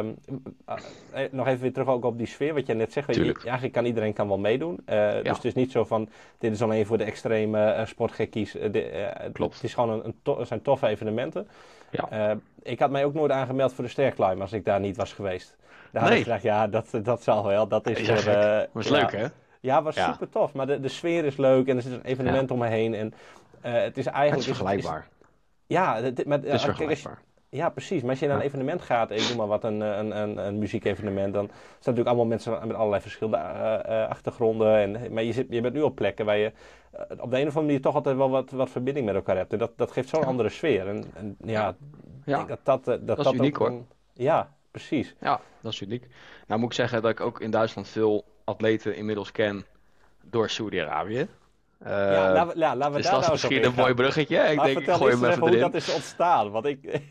nog even weer terug ook op die sfeer, wat je net zegt. Eigenlijk iedereen kan wel meedoen. Dus het is niet zo van, dit is alleen voor de extreme sportgekkies. Klopt. Het is gewoon het zijn toffe evenementen. Ja. Ik had mij ook nooit aangemeld voor de Sterclimb als ik daar niet was geweest. Daar had ik gedacht, ja, dat zal wel. Dat is was leuk, hè? Ja, was super tof. Maar de sfeer is leuk en er is een evenement om me heen. En het is eigenlijk... Het is vergelijkbaar. Het is vergelijkbaar. Ja, precies. Maar als je naar een evenement gaat, ik noem maar wat, een muziekevenement, dan staan natuurlijk allemaal mensen met allerlei verschillende achtergronden. Maar je bent nu op plekken waar je op de een of andere manier toch altijd wel wat verbinding met elkaar hebt. En dat geeft zo'n andere sfeer. Ik denk dat is uniek, hoor. Ja, precies. Ja, dat is uniek. Nou moet ik zeggen dat ik ook in Duitsland veel atleten inmiddels ken door Saudi-Arabië. Laten we daar dus dat is misschien een mooi bruggetje. Ik denk, ik gooi hem even hoe erin. Dat is ontstaan. Want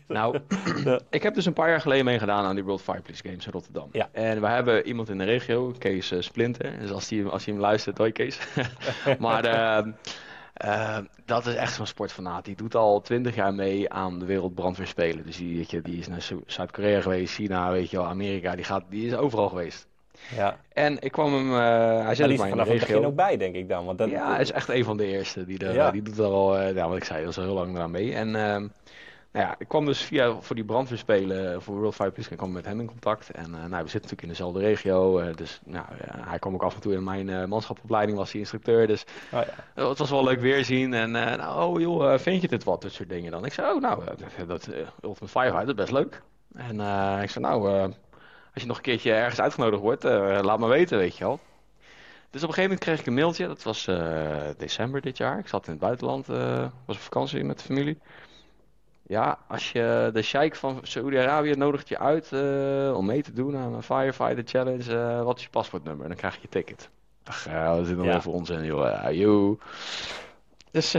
ik heb dus een paar jaar geleden meegedaan aan die World Fireplace Games in Rotterdam. Ja. En we hebben iemand in de regio, Kees Splinter. Dus als hij hem luistert, hoi Kees. Maar dat is echt zo'n sportfanaat. Die doet al 20 jaar mee aan de Wereldbrandweerspelen. Dus die is naar Zuid-Korea geweest, China, weet je wel, Amerika. Die is overal geweest. Ja. En ik kwam hem, hij zit maar in de regio. Vanaf het begin ook bij, denk ik dan. Want hij is echt een van de eerste. Die doet er al, wat ik zei, dat is al heel lang eraan mee. En ik kwam dus voor die brandweerspelen, voor World Fire Police, ik kwam met hem in contact. En we zitten natuurlijk in dezelfde regio. Dus hij kwam ook af en toe in mijn manschapopleiding, was hij instructeur. Dus het was wel leuk weerzien. En vind je dit wat, dat soort dingen dan? Ik zei, dat Ultimate Firefighter, dat is best leuk. En ik zei, als je nog een keertie ergens uitgenodigd wordt, laat me weten, weet je wel. Dus op een gegeven moment kreeg ik een mailtje. Dat was december dit jaar. Ik zat in het buitenland, was op vakantie met de familie. ja, als je de sheik van Saoedi-Arabië nodigt je uit om mee te doen aan een Firefighter Challenge, wat is je paspoortnummer? Dan krijg je je ticket. Ik dacht, wat zit nog Ja. even onzin, joh. Joe. Dus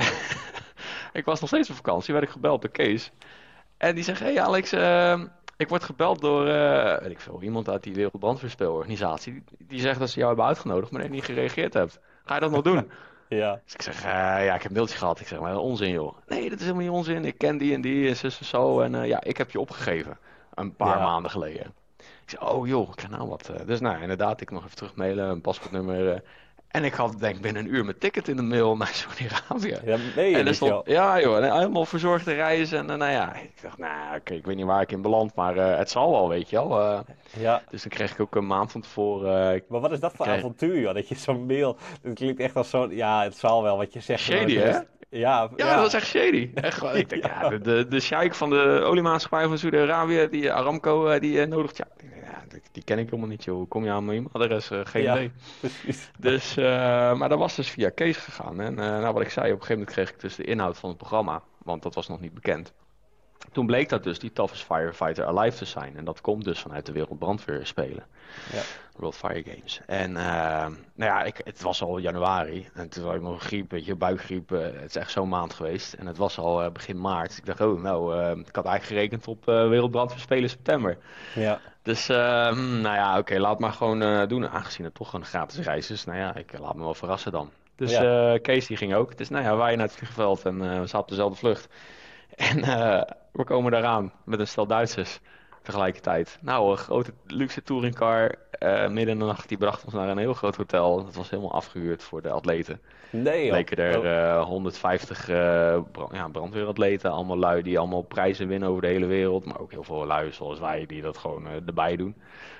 ik was nog steeds op vakantie, werd ik gebeld door Kees. En die zegt, hey Alex, ik word gebeld door, weet ik veel, iemand uit die Wereldbrandweerspeelorganisatie. Die zegt dat ze jou hebben uitgenodigd, maar dat je niet gereageerd hebt. Ga je dat nog doen? Ja. Dus ik zeg, ja, ik heb een mailtje gehad. Ik zeg, maar onzin joh. Nee, dat is helemaal niet onzin. Ik ken die en die en zus en zo. En ja, ik heb je opgegeven. Een paar Ja. maanden geleden. Ik zeg, oh joh, ik krijg nou wat. Dus nou, inderdaad, ik nog even terug mailen, een paspoortnummer. En ik had denk ik binnen een uur mijn ticket in de mail naar Saudi-Arabië. Ja, nee, En er niet, stond, joh. ja joh, en helemaal verzorgde reizen. En nou ja, ik dacht, nou oké, ik weet niet waar ik in beland, maar het zal wel, weet je wel. Ja. Dus dan kreeg ik ook een maand van tevoren. Maar wat is dat voor Kijk. avontuur, joh? Dat je zo'n mail... Dat klinkt echt als zo'n... Ja, het zal wel wat je zegt. Shady, maar hè? dat is- Ja, Ja, dat was echt shady. Echt, gewoon, ik denk, ja, de sheik van de oliemaatschappij van Saudi-Arabië, die Aramco, die nodigt. Ja, die ken ik helemaal niet, joh. Hoe kom je aan mijn e-mailadres? Geen Ja. idee. precies. Dus, maar dat was dus via Kees gegaan. En nou, wat ik zei, op een gegeven moment kreeg ik dus de inhoud van het programma, want dat was nog niet bekend. Toen bleek dat dus die Toughest Firefighter Alive te zijn. En dat komt dus vanuit de Wereldbrandweer spelen. Ja. World Fire Games. En nou ja, het was al januari. En toen had ik nog een griep, weet je, buikgriep. Het is echt zo'n maand geweest. En het was al begin maart. Ik dacht, oh nou, ik had eigenlijk gerekend op Wereldbrandweer spelen in september. Ja. Dus, nou ja, oké, laat maar gewoon doen. Aangezien het toch een gratis reis is. Nou ja, ik laat me wel verrassen dan. Dus Ja. Kees die ging ook. Dus nou ja, wij naar het vliegveld en we zaten op dezelfde vlucht. En we komen daaraan met een stel Duitsers tegelijkertijd. Nou, een grote luxe touringcar midden in de nacht, die bracht ons naar een heel groot hotel. Dat was helemaal afgehuurd voor de atleten. Nee, joh. Bleken er 150 brandweeratleten, allemaal lui die allemaal prijzen winnen over de hele wereld. Maar ook heel veel lui zoals wij die dat gewoon erbij doen.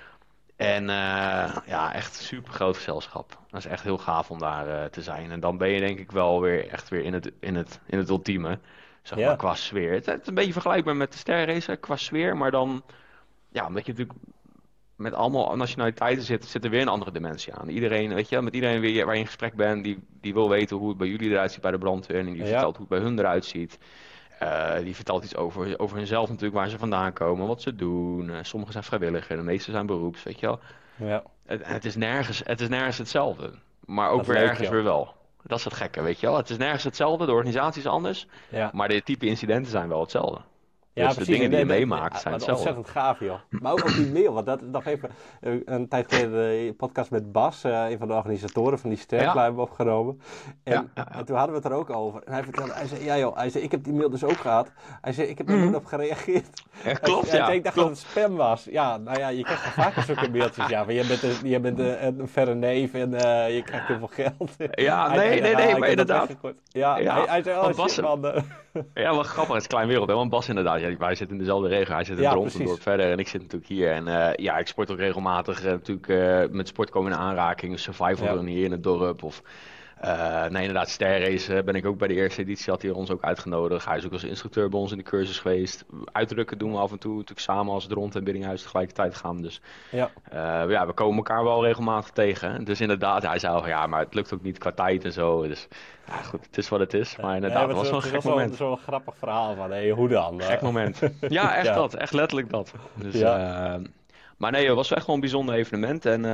En ja, echt super groot gezelschap. Dat is echt heel gaaf om daar te zijn. En dan ben je denk ik wel weer echt weer in het ultieme. Zeg maar Ja. qua sfeer. Het is een beetje vergelijkbaar met de sterrenrace qua sfeer. Maar dan, ja, omdat je natuurlijk met allemaal nationaliteiten zit er weer een andere dimensie aan. Iedereen, weet je, met iedereen weer waar je in gesprek bent, die wil weten hoe het bij jullie eruit ziet bij de brandweer. En die Ja. vertelt hoe het bij hun eruit ziet. Die vertelt iets over hunzelf natuurlijk, waar ze vandaan komen, wat ze doen. Sommigen zijn vrijwilliger, de meeste zijn beroeps, weet je wel. Ja. Het is nergens hetzelfde. Maar ook Dat is weer leuk, ergens joh. weer wel. Dat is het gekke, weet je wel. Het is nergens hetzelfde, de organisatie is anders. Ja. Maar de type incidenten zijn wel hetzelfde. Ja, Dus de dingen die je meemaakt zijn wat hetzelfde. ontzettend gaaf, joh. Maar ook op die mail, want dat nog even... Een tijd geleden de podcast met Bas, een van de organisatoren van die sterklui, hebben we opgenomen. En, en toen hadden we het er ook over. En hij vertelde, hij zei, ja joh, hij zei, ik heb die mail dus ook gehad. Hij zei, ik heb er niet op gereageerd. Ja, klopt, Hij zei, ja. ik dacht dat het spam was. Ja, nou ja, je krijgt wel vaker zulke mailtjes. Ja, maar je bent een verre neef en je krijgt heel veel geld. Ja, Hij nee, zei, maar ik heb dat inderdaad. weggegooid. Ja, Ja, hij zei, oh want Bas- shit man. Ja, wel grappig. Het is een klein wereld, hè? Want Bas inderdaad, ja, wij zitten in dezelfde regio. Hij zit in Ja, Dronten, precies. dorp verder en ik zit natuurlijk hier. En ja, ik sport ook regelmatig. Natuurlijk met sport komen in aanraking. Survival Ja. run hier in het dorp. Of nee, inderdaad, sterrace ben ik ook bij de eerste editie. Had hij ons ook uitgenodigd. Hij is ook als instructeur bij ons in de cursus geweest. Uitdrukken doen we af en toe. Natuurlijk samen als Dronten en Biddinghuis tegelijkertijd gaan. Dus Ja. ja, we komen elkaar wel regelmatig tegen. Dus inderdaad, hij zei al, ja, maar het lukt ook niet qua tijd en zo. Dus ja, goed, het is wat het is. Maar inderdaad, het was wel een gek moment. Zo'n grappig verhaal van, hé, hoe dan? Gek moment. Ja, echt Ja. dat. Echt letterlijk dat. Dus, Ja. maar nee, het was echt wel een bijzonder evenement. En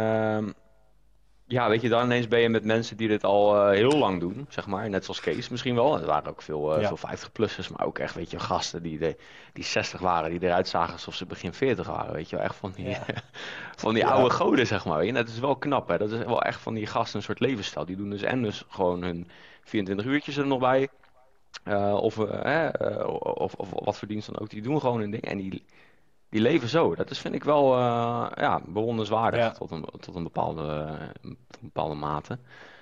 ja, weet je, dan ineens ben je met mensen die dit al heel lang doen, zeg maar. Net zoals Kees misschien wel. Er waren ook veel, Ja. veel 50-plussers, maar ook echt, weet je, gasten die 60 waren, die eruit zagen alsof ze begin 40 waren, weet je wel. Echt van die, Ja. van die Ja. oude goden, zeg maar. Weet je. Dat is wel knap, hè. Dat is wel echt van die gasten een soort levensstijl. Die doen dus en dus gewoon hun 24 uurtjes er nog bij. Of wat voor dienst dan ook. Die doen gewoon hun ding en die leven zo. Dat is, vind ik wel ja, bewonderenswaardig Ja. tot een bepaalde mate.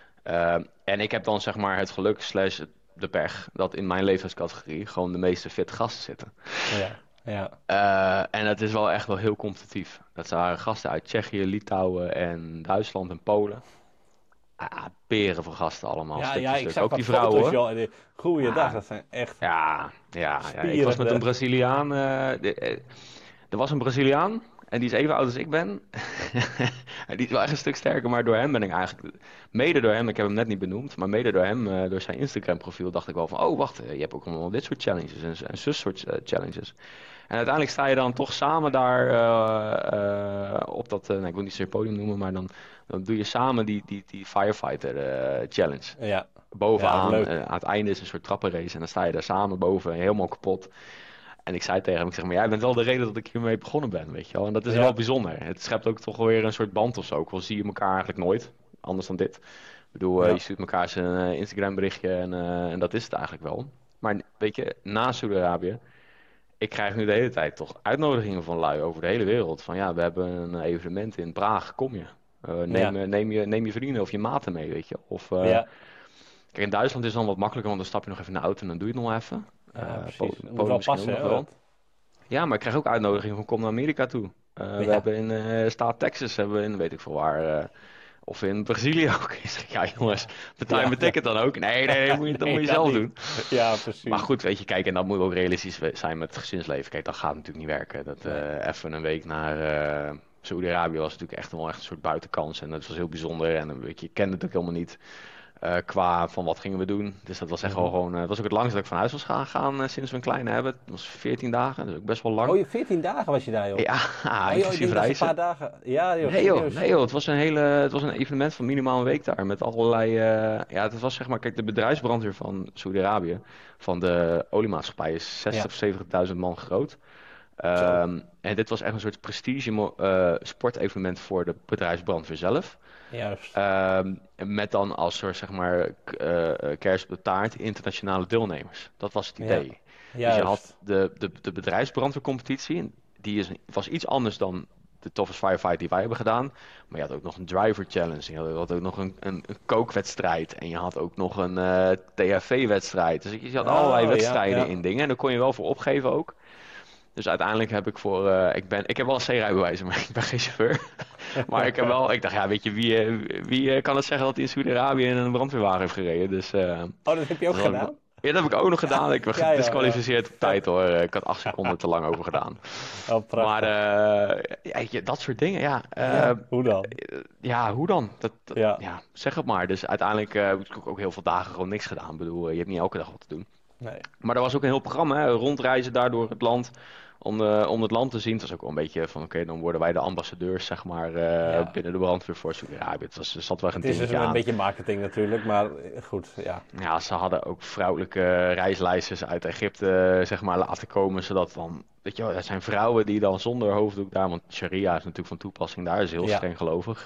En ik heb dan zeg maar het geluk slash de pech dat in mijn leeftijdscategorie gewoon de meeste fit gasten zitten. Ja. Ja. En het is wel echt wel heel competitief. Dat waren gasten uit Tsjechië, Litouwen en Duitsland en Polen. Peren voor gasten allemaal. Ja, stuk ja, voor ik stuk. zag Ook wat die vrouwen, foto's, hoor. joh. En die- Goeiedag, dat zijn echt... Ja, ik was met Spierende. een Braziliaan. Er was een Braziliaan En die is even oud als ik ben. En die is wel echt een stuk sterker, maar door hem ben ik eigenlijk... Mede door hem, ik heb hem net niet benoemd, maar mede door hem, door zijn Instagram profiel, dacht ik wel van... Oh, wacht, je hebt ook allemaal dit soort challenges en zus soort challenges. En uiteindelijk sta je dan toch samen daar op dat... ik wil niet zo'n podium noemen, maar dan doe je samen die firefighter challenge. Ja. Bovenaan, leuk. aan het einde is een soort trappenrace en dan sta je daar samen boven, helemaal kapot. En ik zei tegen hem, ik zeg, maar jij bent wel de reden dat ik hiermee begonnen ben, weet je wel. En dat is wel bijzonder. Het schept ook toch wel weer een soort band of zo. Ook al zie je elkaar eigenlijk nooit, anders dan dit. Ik bedoel, je stuurt elkaar zijn Instagram berichtje en dat is het eigenlijk wel. Maar weet je, na Saudi-Arabië, ik krijg nu de hele tijd toch uitnodigingen van lui over de hele wereld. Van ja, we hebben een evenement in Praag, kom je? Neem je vrienden of je maten mee, weet je. Of, kijk, in Duitsland is het dan wat makkelijker, want dan stap je nog even in de auto en dan doe je het nog even. Precies. Het moet wel passen, hè? Ja, maar ik krijg ook uitnodigingen van kom naar Amerika toe. We hebben in staat Texas, hebben we in weet ik veel waar, of in Brazilië ook. Ik zeg, ja jongens, betaal je mijn ticket dan ook? Nee, dat moet je zelf doen. Ja, precies. Maar goed, weet je, kijk, en dat moet ook realistisch zijn met het gezinsleven. Kijk, dat gaat natuurlijk niet werken. Dat even een week naar Saoedi-Arabië was natuurlijk echt een soort buitenkans. En dat was heel bijzonder. En weet je, ik kende het ook helemaal niet. Qua van wat gingen we doen. Dus dat was echt wel gewoon... Het was ook het langste dat ik van huis was gaan sinds we een kleine hebben. Het was 14 dagen, dus ook best wel lang. Oh, 14 dagen was je daar, joh? Ja, inclusief reizen. Een paar dagen. Ja, joh. Nee joh, het was een evenement van minimaal een week daar. Met allerlei... het was zeg maar... Kijk, de bedrijfsbrandweer van Saudi-Arabië, van de oliemaatschappij, is 60.000 of 70.000 man groot. En dit was echt een soort prestige sportevenement voor de bedrijfsbrandweer zelf. Juist. Met dan als soort, zeg maar, kers op de taart internationale deelnemers. Dat was het idee. Ja. Dus je had de bedrijfsbrandweercompetitie. Was iets anders dan de Toughest Firefight die wij hebben gedaan. Maar je had ook nog een driver challenge. Je had ook nog een kookwedstrijd. En je had ook nog een THV-wedstrijd. Dus je had allerlei wedstrijden in dingen. En daar kon je wel voor opgeven ook. Dus uiteindelijk heb ik ik heb wel een C-rijbewijs, maar ik ben geen chauffeur. Maar ik dacht, ja, weet je, wie kan het zeggen dat hij in Saudi-Arabië in een brandweerwagen heeft gereden? Dus, dat heb je ook gedaan? Ja, dat heb ik ook nog gedaan. Ik ben gedisqualificeerd op tijd hoor. Ik had 8 seconden te lang over gedaan. Oh, prachtig. Maar dat soort dingen, hoe dan? Ja, hoe dan? Zeg het maar. Dus uiteindelijk heb ik ook heel veel dagen gewoon niks gedaan. Ik bedoel, je hebt niet elke dag wat te doen. Nee. Maar er was ook een heel programma, rondreizen daar door het land. Om het land te zien. Het was ook wel een beetje van, oké, dan worden wij de ambassadeurs, zeg maar, binnen de brandweer voor Saudi-Arabië. Er zat wel een dingetje aan. Het is dus een beetje marketing natuurlijk, maar goed, ja. Ja, ze hadden ook vrouwelijke reisleiders uit Egypte, zeg maar, laten komen, zodat dan, weet je wel, dat zijn vrouwen die dan zonder hoofddoek daar, want sharia is natuurlijk van toepassing daar, is heel streng gelovig.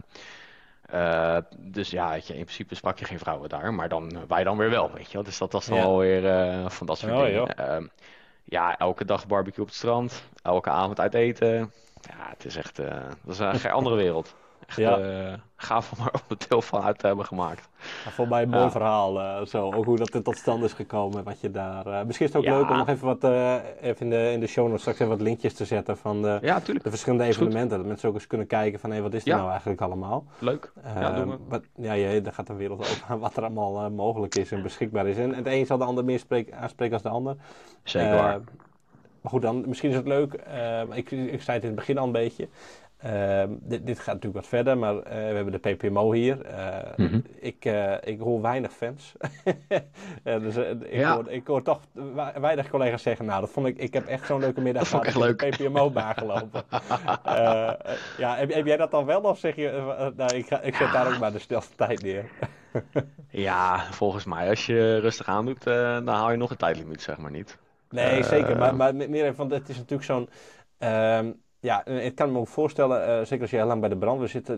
Dus ja, weet je, in principe sprak je geen vrouwen daar, maar wij dan weer wel, weet je wel. Dus dat was dan wel weer van dat soort dingen. Elke dag barbecue op het strand, elke avond uit eten. Ja, het is echt, dat is een andere wereld. Echt gaaf om er onderdeel van uit te hebben gemaakt. Ja, voor mij een mooi verhaal, zo. Ook hoe dat tot stand is gekomen, wat je daar... Misschien is het ook leuk om nog even wat even in de show notes straks even wat linkjes te zetten van de verschillende evenementen. Dat mensen ook eens kunnen kijken van, wat is er nou eigenlijk allemaal? Leuk. Doen we. Daar gaat de wereld open aan wat er allemaal mogelijk is en beschikbaar is. En het een zal de ander meer aanspreken als de ander. Zeker waar. Maar goed, dan misschien is het leuk. Ik zei het in het begin al een beetje. Dit gaat natuurlijk wat verder, maar we hebben de PPMO hier. Ik hoor weinig fans. Dus ik hoor toch weinig collega's zeggen, nou, dat vond ik heb echt zo'n leuke middag gehad. Dat vond ik de PPMO aangelopen. Heb jij dat dan wel, of zeg je, ik zet daar ook maar de snelste tijd neer? Ja, volgens mij, als je rustig aan doet, dan haal je nog een tijdlimiet, zeg maar niet. Nee, zeker. Maar meer even, want het is natuurlijk zo'n... ik kan me ook voorstellen, zeker als je heel lang bij de brandweer zit,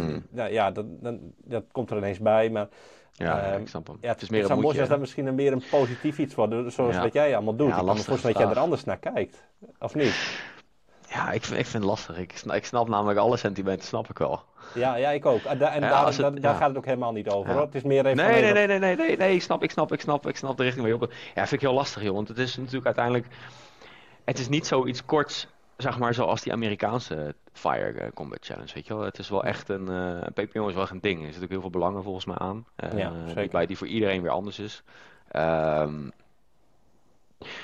dat komt er ineens bij, maar... ik snap hem. Het is meer het zou mooi zijn als dat misschien meer een positief iets wordt, zoals wat jij allemaal doet. Ik kan me voorstellen dat jij er anders naar kijkt, of niet? Ja, ik vind het lastig. Ik snap namelijk alle sentimenten, snap ik wel. Ja, ik ook. Daar gaat het ook helemaal niet over, hoor. Het is meer even... Nee, ik snap de richting waar je op... Ja, vind ik heel lastig, joh, want het is natuurlijk uiteindelijk... Het is niet zoiets korts, zeg maar, zoals die Amerikaanse Fire Combat Challenge, weet je wel. Het is wel echt PPO is wel echt een ding. Er zitten ook heel veel belangen volgens mij aan. Die voor iedereen weer anders is.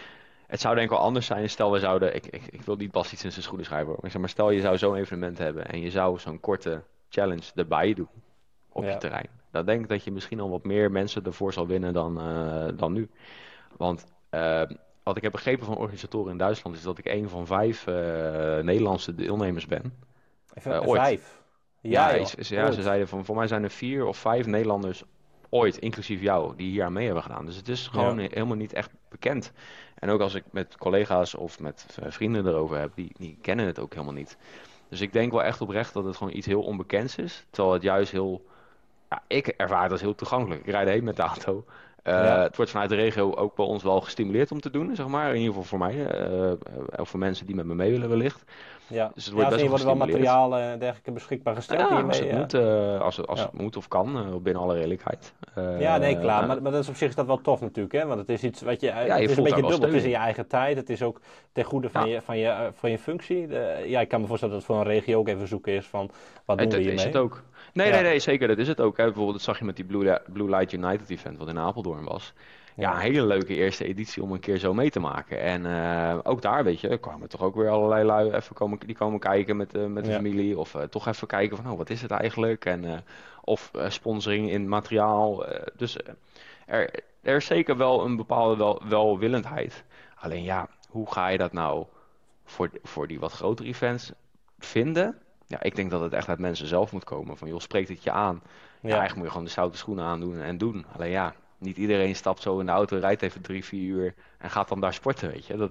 Het zou denk ik wel anders zijn. Stel, we zouden. Ik wil niet Bas iets in zijn schoenen schrijven, hoor. Maar ik zeg maar, stel je zou zo'n evenement hebben en je zou zo'n korte challenge erbij doen op je terrein. Dan denk ik dat je misschien al wat meer mensen ervoor zal winnen dan nu. Want wat ik heb begrepen van organisatoren in Duitsland is dat ik een van 5 Nederlandse deelnemers ben. Ooit. 5? Ja, ze zeiden van voor mij zijn er 4 of 5 Nederlanders ooit, inclusief jou, die hier aan mee hebben gedaan. Dus het is gewoon helemaal niet echt bekend. En ook als ik met collega's of met vrienden erover heb, die kennen het ook helemaal niet. Dus ik denk wel echt oprecht dat het gewoon iets heel onbekends is. Terwijl het juist heel... Ja, ik ervaar het als heel toegankelijk. Ik rijd heen met de auto. Het wordt vanuit de regio ook bij ons wel gestimuleerd om te doen, zeg maar. In ieder geval voor mij. Of voor mensen die met me mee willen wellicht. Ja, dus het wordt best wel wordt wel materiaal en dergelijke beschikbaar gesteld hiermee. Als het moet of kan, binnen alle redelijkheid. Klaar. Maar dat is op zich is dat wel tof natuurlijk, hè? Want het is iets wat je... het je is een beetje dubbel. Het is in in je eigen tijd. Het is ook ten goede van je functie. Ik kan me voorstellen dat het voor een regio ook even zoeken is van... Wat doen we hiermee? Is het ook. Nee, zeker. Dat is het ook. Hè. Bijvoorbeeld, dat zag je met die Blue Light United event wat in Apeldoorn was. Ja, een hele leuke eerste editie om een keer zo mee te maken. En ook daar, weet je, kwamen toch ook weer allerlei lui die komen kijken met de familie. Of toch even kijken van, wat is het eigenlijk? En, of sponsoring in materiaal. Dus er is zeker wel een bepaalde welwillendheid. Alleen ja, hoe ga je dat nou voor die wat grotere events vinden? Ja, ik denk dat het echt uit mensen zelf moet komen. Van, joh, spreekt het je aan? Ja, eigenlijk moet je gewoon de stoute schoenen aandoen en doen. Alleen ja, niet iedereen stapt zo in de auto, rijdt even 3-4 uur en gaat dan daar sporten, weet je.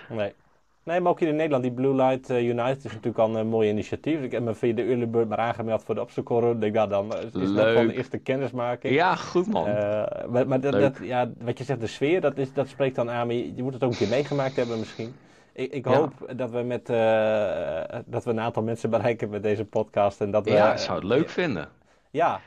Nee, maar ook hier in Nederland, die Blue Light United is natuurlijk al een mooi initiatief. Ik heb me via de Early Bird maar aangemeld voor de obstacle run. Ik denk, dan is het gewoon de eerste kennismaking. Ja, goed man. Maar wat je zegt, de sfeer, dat spreekt dan aan. Maar je moet het ook een keer meegemaakt hebben misschien. Ik hoop dat we dat we een aantal mensen bereiken met deze podcast. En dat we, ik zou het leuk vinden. Ja.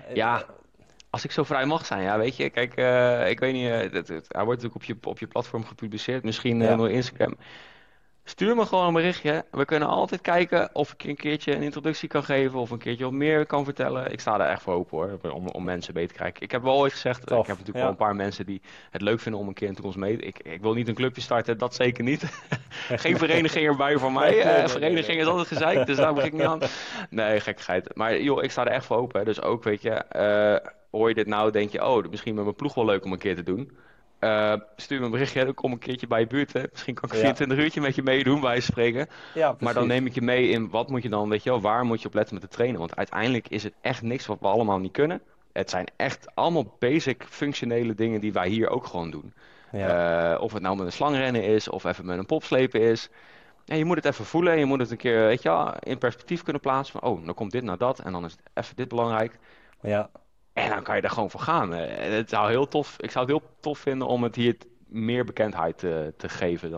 Als ik zo vrij mag zijn, ja, weet je. Kijk, ik weet niet, hij wordt natuurlijk op je platform gepubliceerd. Misschien door Instagram. Stuur me gewoon een berichtje. We kunnen altijd kijken of ik een keertje een introductie kan geven. Of een keertje wat meer kan vertellen. Ik sta er echt voor open, hoor. Om mensen beter te krijgen. Ik heb wel ooit gezegd. Ik heb natuurlijk wel een paar mensen die het leuk vinden om een keer in de toekomst mee. Ik wil niet een clubje starten. Dat zeker niet. Geen vereniging erbij voor mij. Vereniging is altijd gezeik. Dus daar begin ik niet aan. Nee, gekkigheid. Maar joh, ik sta er echt voor open. Hè. Dus ook, weet je. Hoor je dit nou, denk je. Misschien met mijn ploeg wel leuk om een keer te doen. Stuur me een berichtje, dan kom een keertje bij je buurt. Hè. Misschien kan ik 24 uurtje met je meedoen, bij spreken. Ja, maar dan neem ik je mee in wat moet je dan, weet je wel, waar moet je op letten met de trainen. Want uiteindelijk is het echt niks wat we allemaal niet kunnen. Het zijn echt allemaal basic functionele dingen die wij hier ook gewoon doen. Ja. Of het nou met een slangrennen is, of even met een popslepen is. Ja, je moet het even voelen, je moet het een keer, weet je, in perspectief kunnen plaatsen. Van, dan komt dit naar dat en dan is even dit belangrijk. Ja. En dan kan je daar gewoon voor gaan. Ik zou het heel tof vinden om het hier meer bekendheid te geven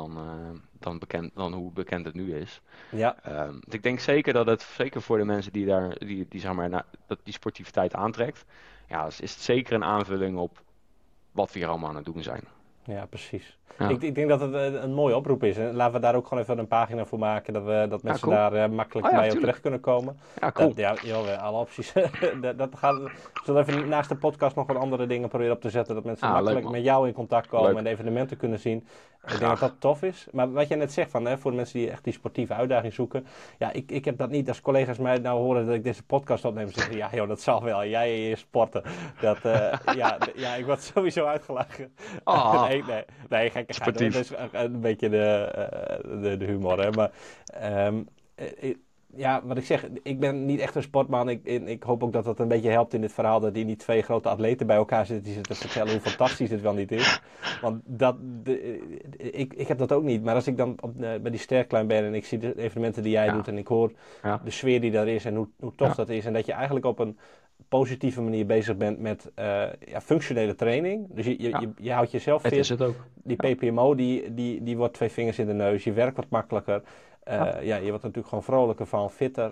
dan hoe bekend het nu is. Ja. Dus ik denk zeker dat het, zeker voor de mensen die zeg maar, dat die sportiviteit aantrekt, ja, is het zeker een aanvulling op wat we hier allemaal aan het doen zijn. Ja, precies. Ja. Ik denk dat het een mooie oproep is. En laten we daar ook gewoon even een pagina voor maken. Dat mensen daar makkelijk bij op terecht kunnen komen. Ja, cool. Alle opties. Zullen we even naast de podcast nog wat andere dingen proberen op te zetten. Dat mensen makkelijk met jou in contact komen en de evenementen kunnen zien. Ik denk dat dat tof is. Maar wat jij net zegt, voor de mensen die echt die sportieve uitdaging zoeken. Ja, ik heb dat niet. Als collega's mij nou horen dat ik deze podcast opneem, zeggen ja joh, dat zal wel. Jij en je sporten. Ik word sowieso uitgelachen. Oh. Nee, gekkigheid. Dat is een beetje de humor. Hè? Maar wat ik zeg, ik ben niet echt een sportman. Ik hoop ook dat dat een beetje helpt in dit verhaal. Dat die niet 2 grote atleten bij elkaar zitten die zitten te vertellen hoe fantastisch het wel niet is. Want ik heb dat ook niet. Maar als ik dan bij die sterklijn ben en ik zie de evenementen die jij doet en ik hoor de sfeer die daar is en hoe tof dat is. En dat je eigenlijk op een positieve manier bezig bent met functionele training. Dus je houdt jezelf fit. Het is het ook. Die PPMO die wordt 2 vingers in de neus. Je werkt wat makkelijker. Je wordt natuurlijk gewoon vrolijker van, fitter.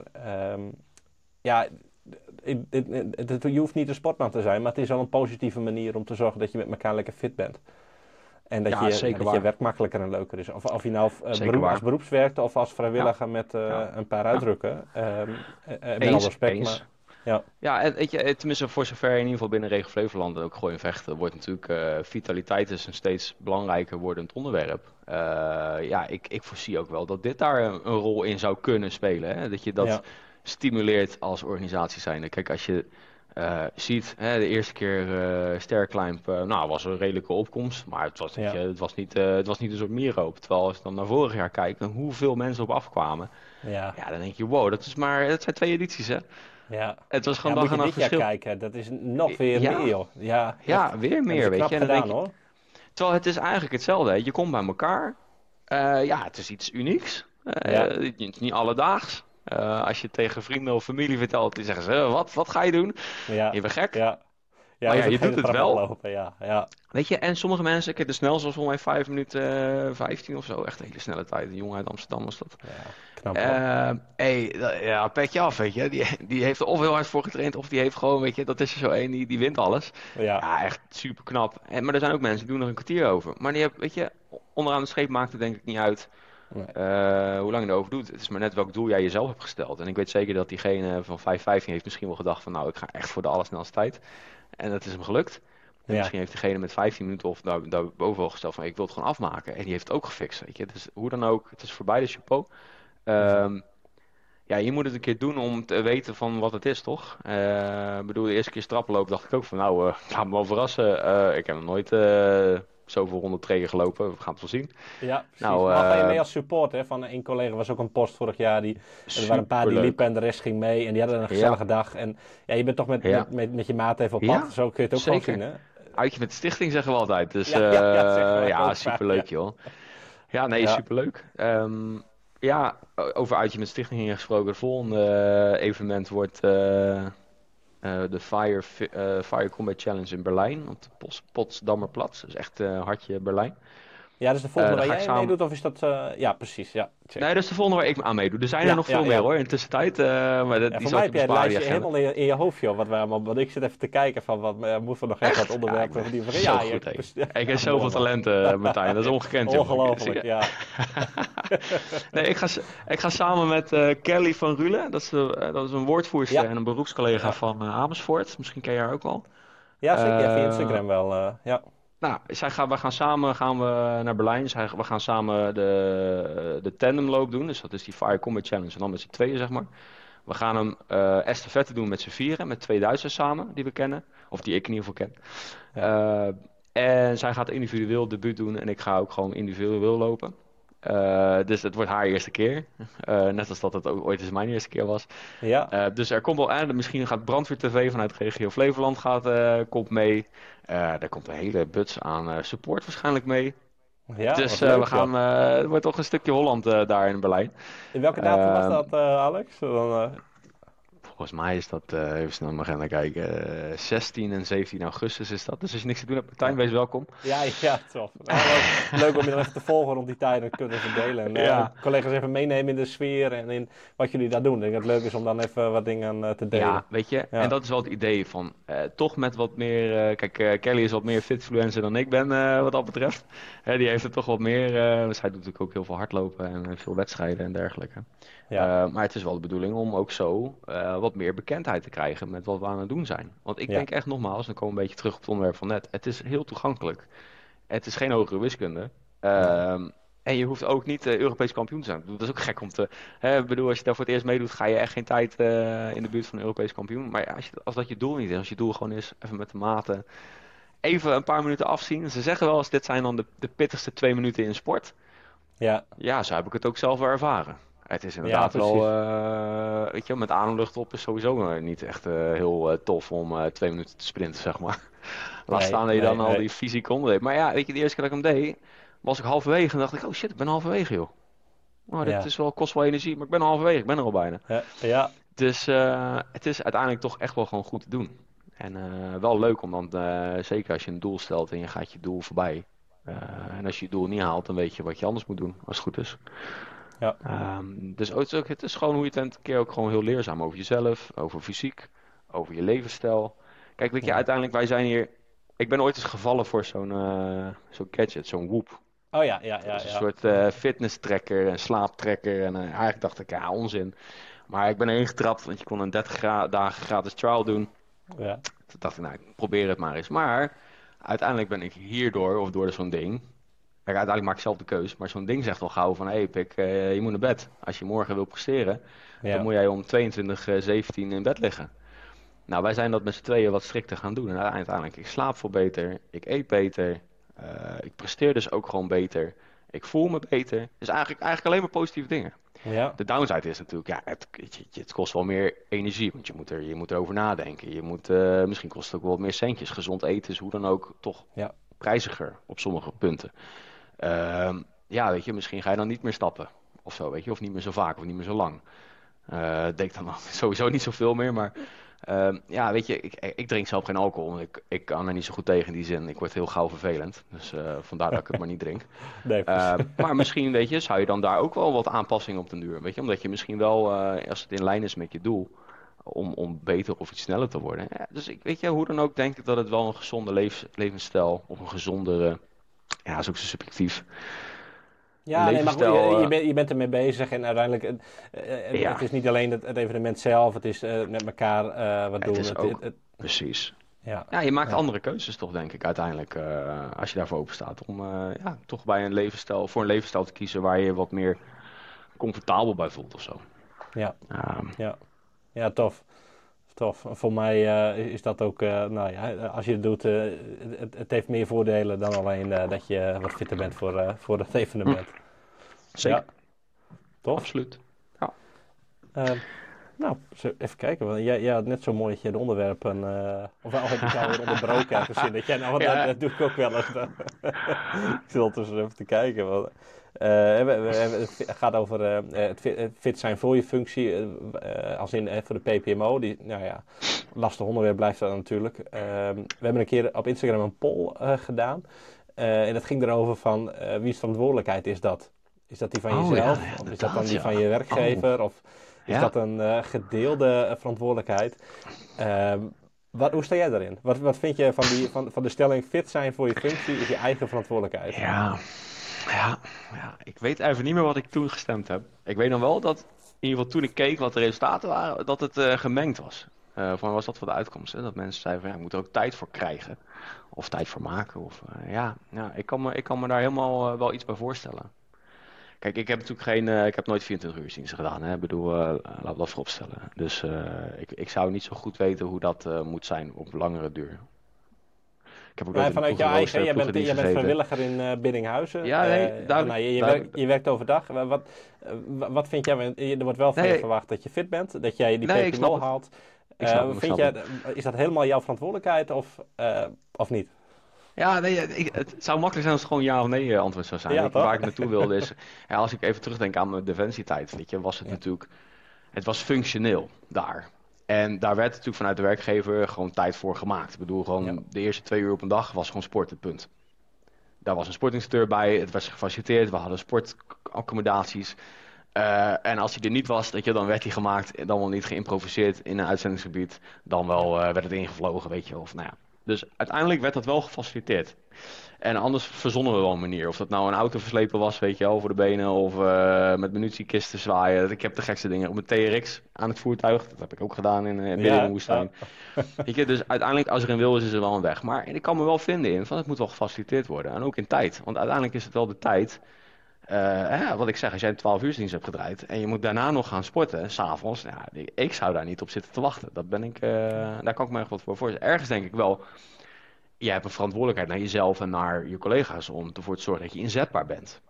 Je hoeft niet een sportman te zijn, maar het is wel een positieve manier om te zorgen dat je met elkaar lekker fit bent. En dat je werk makkelijker en leuker is. Of je nou als beroeps werkt of als vrijwilliger met een paar uitdrukken. Met alle respect. Ja, en weet je, tenminste voor zover in ieder geval binnen Regio Flevoland en ook Gooi en Vechten wordt natuurlijk vitaliteit is een steeds belangrijker wordend onderwerp. Ja, ik voorzie ook wel dat dit daar een rol in zou kunnen spelen. Hè? Dat je dat stimuleert als organisatie zijnde. Kijk, als je ziet, hè, de eerste keer Sterclimb, nou, was een redelijke opkomst, maar het was niet een soort mierenhoop. Terwijl als je dan naar vorig jaar kijkt en hoeveel mensen op afkwamen, ja, dan denk je, wow, dat zijn 2 edities, hè? Ja. Het was gewoon moet dag en je nacht dit jaar verschil. kijken, dat is nog weer meer, joh. Ja, Ja, weer meer, weet knap je. En dan gedaan, denk je, hoor. terwijl het is eigenlijk hetzelfde, hè. Je komt bij elkaar. Ja, het is iets unieks. Het is niet alledaags. Als je tegen vrienden of familie vertelt, die zeggen ze, wat ga je doen? Ja. Je bent gek. Ja. Ja, Maar ja, dus je geen doet het trap wel. oplopen, ja. Weet je, en sommige mensen, kijk, de snelste was volgens mij 5 minuten 15 of zo. Echt een hele snelle tijd. Een jongen uit Amsterdam was dat. Ja, knap, hoor. Ja, petje af, weet je. Die heeft er of heel hard voor getraind, of die heeft gewoon, weet je, dat is er zo één, die wint alles. Ja, echt super knap. Maar er zijn ook mensen die doen er een kwartier over. Maar die hebben, weet je, onderaan de scheep maakt het denk ik niet uit hoe lang je erover doet. Het is maar net welk doel jij jezelf hebt gesteld. En ik weet zeker dat diegene van 5:15 heeft misschien wel gedacht van, nou, ik ga echt voor de allersnelste tijd. En dat is hem gelukt. En misschien heeft diegene met 15 minuten of daarboven al gesteld van, ik wil het gewoon afmaken. En die heeft het ook gefixt, weet je. Dus hoe dan ook, het is voor beide chapeau. Ja, je moet het een keer doen om te weten van wat het is, toch? Ik bedoel, de eerste keer strappenloop dacht ik ook van, nou, ik ga me wel verrassen. Ik heb nog nooit zoveel 100 tregen gelopen. We gaan het wel zien. Ja, precies. Nou, maar ga je mee als support, hè? Van een collega was ook een post vorig jaar. Er waren een paar die liepen en de rest ging mee. En die hadden een gezellige dag. En ja, je bent toch met je maat even op pad. Zo kun je het ook gewoon zien, hè? Uitje met de stichting zeggen we altijd. Dus superleuk, joh. Ja, nee, superleuk. Over uitje met stichting gesproken. Het volgende evenement wordt de Fire Combat Challenge in Berlijn. Op de Potsdamerplatz. Dus echt hartje Berlijn. Ja, dus de volgende waar jij meedoet, of is dat... ja, precies, ja. Check. Nee, dat is de volgende waar ik aan meedoe. Er zijn er nog veel meer, hoor, in de tussentijd. Maar die voor mij heb jij het lijstje helemaal in je hoofd, joh. Want ik zit even te kijken van, wat moeten we nog even wat onderwerpen. Ik heb zoveel talenten, Martijn. Dat is ongekend, joh. Ongelooflijk, ja. Nee, ik ga samen met Kelly van Rulen. Dat is een woordvoerster en een beroepscollega van Amersfoort. Misschien ken je haar ook al. Ja, zeker. Via Instagram wel, ja. Nou, we gaan samen naar Berlijn. We gaan samen de tandemloop doen. Dus dat is die Fire Combat Challenge. En dan met z'n tweeën, zeg maar. We gaan hem estafette doen met z'n vieren. Met 2 Duitsers samen, die we kennen. Of die ik in ieder geval ken. Ja. En zij gaat individueel debuut doen. En ik ga ook gewoon individueel lopen. Dus het wordt haar eerste keer. Net als dat het ook ooit eens mijn eerste keer was. Ja. Dus er komt wel aan. Misschien gaat Brandweer TV vanuit Regio Flevoland komt mee. Er komt een hele buts aan support waarschijnlijk mee. Ja, dus leuk, we gaan. Het wordt toch een stukje Holland daar in Berlijn. In welke datum was dat, Alex? Volgens mij is dat, even snel mijn agenda kijken, 16 en 17 augustus is dat. Dus als je niks te doen hebt, Martijn, wees welkom. Ja, tof. Leuk om je dan even te volgen rond die tijd en kunnen verdelen. En collega's even meenemen in de sfeer en in wat jullie daar doen. Ik denk dat het leuk is om dan even wat dingen te delen. Ja, weet je, en dat is wel het idee van toch met wat meer... kijk, Kelly is wat meer fitfluencer dan ik ben wat dat betreft. Die heeft er toch wat meer... zij doet natuurlijk ook heel veel hardlopen en veel wedstrijden en dergelijke. Ja. Maar het is wel de bedoeling om ook zo wat meer bekendheid te krijgen met wat we aan het doen zijn. Want ik denk echt nogmaals, dan komen we een beetje terug op het onderwerp van net. Het is heel toegankelijk. Het is geen hogere wiskunde. En je hoeft ook niet Europees kampioen te zijn. Dat is ook gek om te... Ik bedoel, als je daar voor het eerst meedoet, ga je echt geen tijd in de buurt van een Europees kampioen. Maar als dat je doel niet is, als je doel gewoon is, even met de maten, even een paar minuten afzien. Ze zeggen wel eens, dit zijn dan de pittigste 2 minuten in sport. Ja, zo heb ik het ook zelf wel ervaren. Het is inderdaad wel, weet je, met ademlucht op is sowieso niet echt heel tof om 2 minuten te sprinten, zeg maar. Laat staan dat je dan al die fysieke onderdelen. Maar ja, weet je, de eerste keer dat ik hem deed, was ik halverwege en dacht ik, oh shit, ik ben halverwege, joh. Oh, dit is wel, kost wel energie, maar ik ben halverwege, ik ben er al bijna. Ja. Dus het is uiteindelijk toch echt wel gewoon goed te doen. En wel leuk om dan, zeker als je een doel stelt en je gaat je doel voorbij. En als je je doel niet haalt, dan weet je wat je anders moet doen, als het goed is. Ja. Dus het is gewoon hoe je het een keer ook gewoon heel leerzaam over jezelf, over fysiek, over je levensstijl. Kijk, weet je, uiteindelijk wij zijn hier... Ik ben ooit eens gevallen voor zo'n gadget, zo'n Whoop. Oh ja. Een soort fitness tracker en slaaptracker. En eigenlijk dacht ik, onzin. Maar ik ben erin getrapt, want je kon een 30 dagen gratis trial doen. Ja. Toen dacht ik, nou, ik probeer het maar eens. Maar uiteindelijk ben ik hierdoor, of door zo'n ding... Kijk, uiteindelijk maak ik zelf de keus. Maar zo'n ding zegt al gauw van... Hé, Pik, je moet naar bed. Als je morgen wil presteren... dan moet jij om 22:17 in bed liggen. Nou, wij zijn dat met z'n tweeën wat strikter gaan doen. En uiteindelijk, ik slaap veel beter. Ik eet beter. Ik presteer dus ook gewoon beter. Ik voel me beter. Dus eigenlijk alleen maar positieve dingen. Ja. De downside is natuurlijk, ja, het kost wel meer energie. Want je moet erover nadenken. Misschien kost het ook wel wat meer centjes. Gezond eten is hoe dan ook toch prijziger op sommige punten. Ja, weet je, misschien ga je dan niet meer stappen. Of zo, weet je. Of niet meer zo vaak of niet meer zo lang. Denk dan sowieso niet zoveel meer, maar... ja, weet je, ik drink zelf geen alcohol. Ik kan er niet zo goed tegen in die zin. Ik word heel gauw vervelend. Dus vandaar dat ik het maar niet drink. Nee, maar misschien, weet je, zou je dan daar ook wel wat aanpassingen op den duur. Weet je, omdat je misschien wel, als het in lijn is met je doel, om beter of iets sneller te worden. Ja, dus weet je, hoe dan ook denk ik dat het wel een gezonde levensstijl of een gezondere, ja, is ook zo subjectief. Ja, nee, maar goed, je bent ermee bezig en uiteindelijk, het is niet alleen het evenement zelf, het is met elkaar wat doen. Het is ook, precies. Ja, je maakt andere keuzes toch, denk ik, uiteindelijk, als je daarvoor open staat. Om toch bij voor een levensstijl te kiezen waar je je wat meer comfortabel bij voelt of zo. Ja, tof. Voor mij is dat ook, als je het doet, het heeft meer voordelen dan alleen dat je wat fitter bent voor het evenement. Zeker. Ja. Tof. Absoluut. Ja. Nou, even kijken. Want jij had net zo mooi dat je de onderwerpen... ofwel heb ik jou weer onderbroken ergens in. Dat jij, dat doe ik ook wel eens. Ik zit ondertussen even te kijken. Want, het gaat over het fit zijn voor je functie. Als in voor de PPMO. Die, lastig onderwerp blijft dat natuurlijk. We hebben een keer op Instagram een poll gedaan. En dat ging erover van wie's verantwoordelijkheid is dat? Is dat die van jezelf? Of is dat dan die van je werkgever? Of is dat een gedeelde verantwoordelijkheid? Hoe sta jij daarin? Wat vind je van de stelling fit zijn voor je functie is je eigen verantwoordelijkheid? Ja, ik weet even niet meer wat ik toen gestemd heb. Ik weet dan wel dat, in ieder geval toen ik keek wat de resultaten waren, dat het gemengd was. Was dat voor de uitkomst? Hè? Dat mensen zeiden van, je moet er ook tijd voor krijgen. Of tijd voor maken. Ik kan me daar helemaal wel iets bij voorstellen. Kijk, ik heb natuurlijk ik heb nooit 24 uur diensten gedaan. Hè? Ik bedoel, laten we dat vooropstellen. Dus ik zou niet zo goed weten hoe dat moet zijn op langere duur. Ik heb ook vanuit jouw eigen, jij bent vrijwilliger in Biddinghuizen. Ja, nee, je werkt overdag. Wat vind jij? Er wordt wel van je verwacht dat je fit bent, dat jij die PPMO haalt. Is dat helemaal jouw verantwoordelijkheid of niet? Ja, nee, het zou makkelijk zijn als het gewoon ja of nee antwoord zou zijn. Ja, waar ik naartoe wilde is, als ik even terugdenk aan mijn defensietijd, weet je, was het natuurlijk, het was functioneel daar. En daar werd natuurlijk vanuit de werkgever gewoon tijd voor gemaakt. Ik bedoel, gewoon de eerste 2 uur op een dag was gewoon sport, het punt. Daar was een sportinstructeur bij, het was gefaciliteerd, we hadden sportaccommodaties. En als hij er niet was, dan werd hij gemaakt, dan wel niet geïmproviseerd in een uitzendingsgebied. Dan wel werd het ingevlogen, weet je, of nou ja. Dus uiteindelijk werd dat wel gefaciliteerd. En anders verzonnen we wel een manier. Of dat nou een auto verslepen was, weet je wel, voor de benen. Of met munitiekisten zwaaien. Ik heb de gekste dingen op mijn TRX aan het voertuig. Dat heb ik ook gedaan in Biddingwoestijn. Weet je, dus uiteindelijk, als er een wil is, is er wel een weg. Maar ik kan me wel vinden in van het moet wel gefaciliteerd worden. En ook in tijd. Want uiteindelijk is het wel de tijd. Wat ik zeg, als jij een 12 uur dienst hebt gedraaid en je moet daarna nog gaan sporten, s'avonds, ik zou daar niet op zitten te wachten. Daar kan ik me echt wat voor voorstellen. Ergens denk ik wel, jij hebt een verantwoordelijkheid naar jezelf en naar je collega's om ervoor te zorgen dat je inzetbaar bent.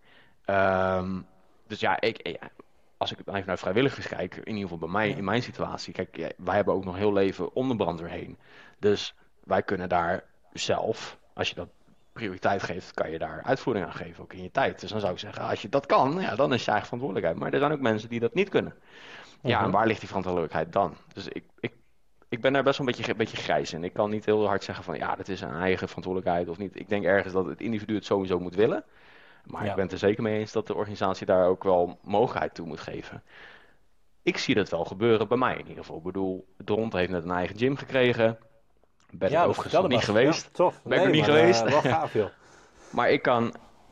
Dus als ik even naar vrijwilligers kijk, in ieder geval bij mij, in mijn situatie, kijk, wij hebben ook nog heel leven om de brandweer heen. Dus wij kunnen daar zelf, als je dat prioriteit geeft, kan je daar uitvoering aan geven, ook in je tijd. Dus dan zou ik zeggen, als je dat kan, dan is je eigen verantwoordelijkheid. Maar er zijn ook mensen die dat niet kunnen. Ja, en waar ligt die verantwoordelijkheid dan? Dus ik ben daar best wel een beetje grijs in. Ik kan niet heel hard zeggen van, dat is een eigen verantwoordelijkheid of niet. Ik denk ergens dat het individu het sowieso moet willen. Maar ik ben het er zeker mee eens dat de organisatie daar ook wel mogelijkheid toe moet geven. Ik zie dat wel gebeuren bij mij in ieder geval. Ik bedoel, Dront heeft net een eigen gym gekregen. Ben ik overigens nog niet geweest. Ja, tof. Ben ik er niet geweest. Wel gaaf, joh. Maar ik kan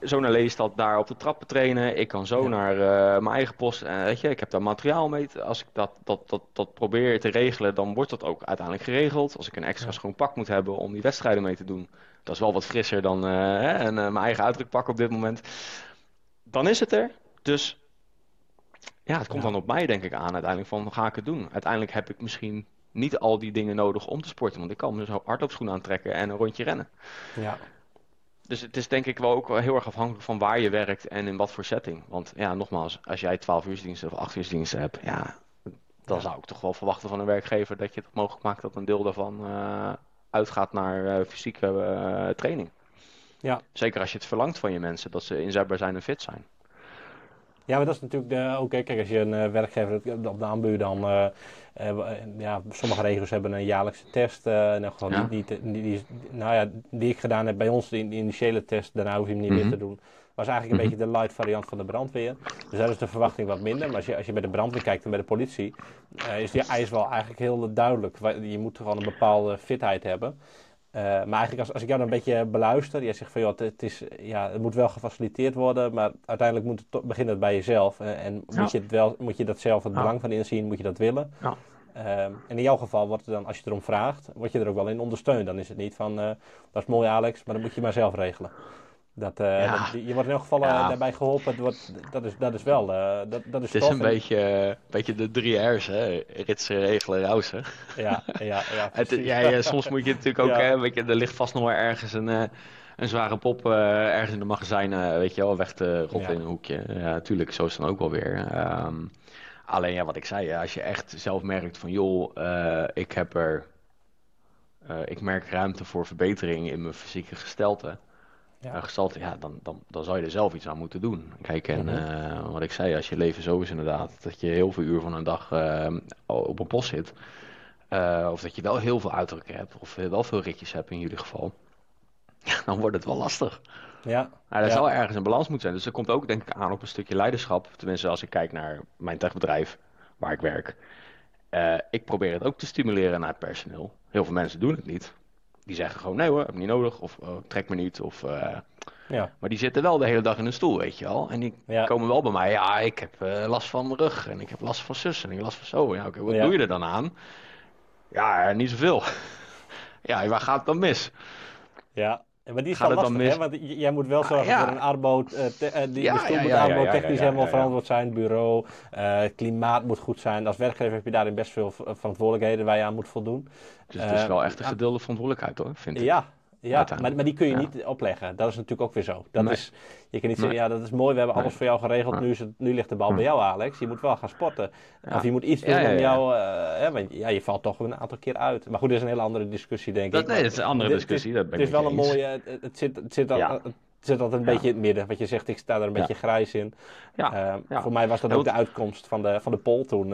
zo naar Lelystad daar op de trappen trainen. Ik kan zo naar mijn eigen post. Weet je, ik heb daar materiaal mee. Als ik dat probeer te regelen, dan wordt dat ook uiteindelijk geregeld. Als ik een extra schoon pak moet hebben om die wedstrijden mee te doen. Dat is wel wat frisser dan mijn eigen uitdrukpak op dit moment. Dan is het er. Dus ja, het komt dan op mij denk ik aan uiteindelijk van, ga ik het doen? Uiteindelijk heb ik misschien niet al die dingen nodig om te sporten. Want ik kan me zo hardloopschoenen aantrekken en een rondje rennen. Ja. Dus het is denk ik wel ook heel erg afhankelijk van waar je werkt en in wat voor setting. Want ja, nogmaals, als jij 12-uursdiensten of 8-uursdiensten hebt, ja, dan zou ik toch wel verwachten van een werkgever dat je het mogelijk maakt dat een deel daarvan uitgaat naar fysieke training. Ja. Zeker als je het verlangt van je mensen, dat ze inzetbaar zijn en fit zijn. Ja, maar dat is natuurlijk ook, kijk, als je een werkgever hebt op de aanbuur, dan sommige regio's hebben een jaarlijkse test. In elk geval die ik gedaan heb bij ons, de initiële test, daarna hoef je hem niet meer te doen. Was eigenlijk een beetje de light variant van de brandweer. Dus daar is de verwachting wat minder. Maar als je bij de brandweer kijkt en bij de politie, is die eis wel eigenlijk heel duidelijk. Je moet gewoon een bepaalde fitheid hebben. Maar eigenlijk als ik jou dan een beetje beluister, jij zegt van joh, het moet wel gefaciliteerd worden, maar uiteindelijk begint het bij jezelf. Moet je dat zelf het belang van inzien, moet je dat willen. Ja. En in jouw geval wordt er dan, als je erom vraagt, word je er ook wel in ondersteund. Dan is het niet van, dat is mooi Alex, maar dat moet je maar zelf regelen. Je wordt in elk geval daarbij geholpen. Dat is wel. Dat is het is een beetje de 3 R's, hè? Ritsen, regelen, rousen. Ja. Soms moet je natuurlijk ook. Er ligt vast nog wel ergens een zware pop ergens in de magazijn, weet je wel, weg te rotten in een hoekje. Ja, natuurlijk, zo is het dan ook wel weer. Alleen wat ik zei, als je echt zelf merkt van joh, ik merk ruimte voor verbetering in mijn fysieke gestelte. Dan zou je er zelf iets aan moeten doen. Kijk, en wat ik zei, als je leven zo is inderdaad, dat je heel veel uur van een dag op een post zit. Of dat je wel heel veel uitdrukken hebt, of wel veel ritjes hebt in jullie geval. Dan wordt het wel lastig. Er zal ergens een balans moeten zijn. Dus er komt ook denk ik aan op een stukje leiderschap. Tenminste, als ik kijk naar mijn techbedrijf, waar ik werk. Ik probeer het ook te stimuleren naar het personeel. Heel veel mensen doen het niet. Die zeggen gewoon, nee hoor, heb ik niet nodig. Of trek me niet. Maar die zitten wel de hele dag in een stoel, weet je wel. En die komen wel bij mij. Ja, ik heb last van mijn rug. En ik heb last van zus. En ik heb last van zo. Ja, wat doe je er dan aan? Ja, niet zoveel. Ja, waar gaat het dan mis? Ja, maar die is wel lastig, hè? Want jij moet wel zorgen voor een arbo... de stoel moet arbo-technisch helemaal verantwoord zijn. Het bureau, het klimaat moet goed zijn. Als werkgever heb je daarin best veel verantwoordelijkheden waar je aan moet voldoen. Dus het is wel echt een gedeelde verantwoordelijkheid, hoor, vind ik. Ja, maar die kun je niet opleggen. Dat is natuurlijk ook weer zo. Je kan niet zeggen, dat is mooi, we hebben alles voor jou geregeld. Nu ligt de bal bij jou, Alex. Je moet wel gaan sporten. Of je moet iets doen om jou... want je valt toch een aantal keer uit. Maar goed, dat is een hele andere discussie, denk ik. Nee, dat is een andere discussie. Het is wel een mooie... Het zit altijd een beetje in het midden. Wat je zegt, ik sta er een beetje grijs in. Voor mij was dat ook de uitkomst van de poll toen.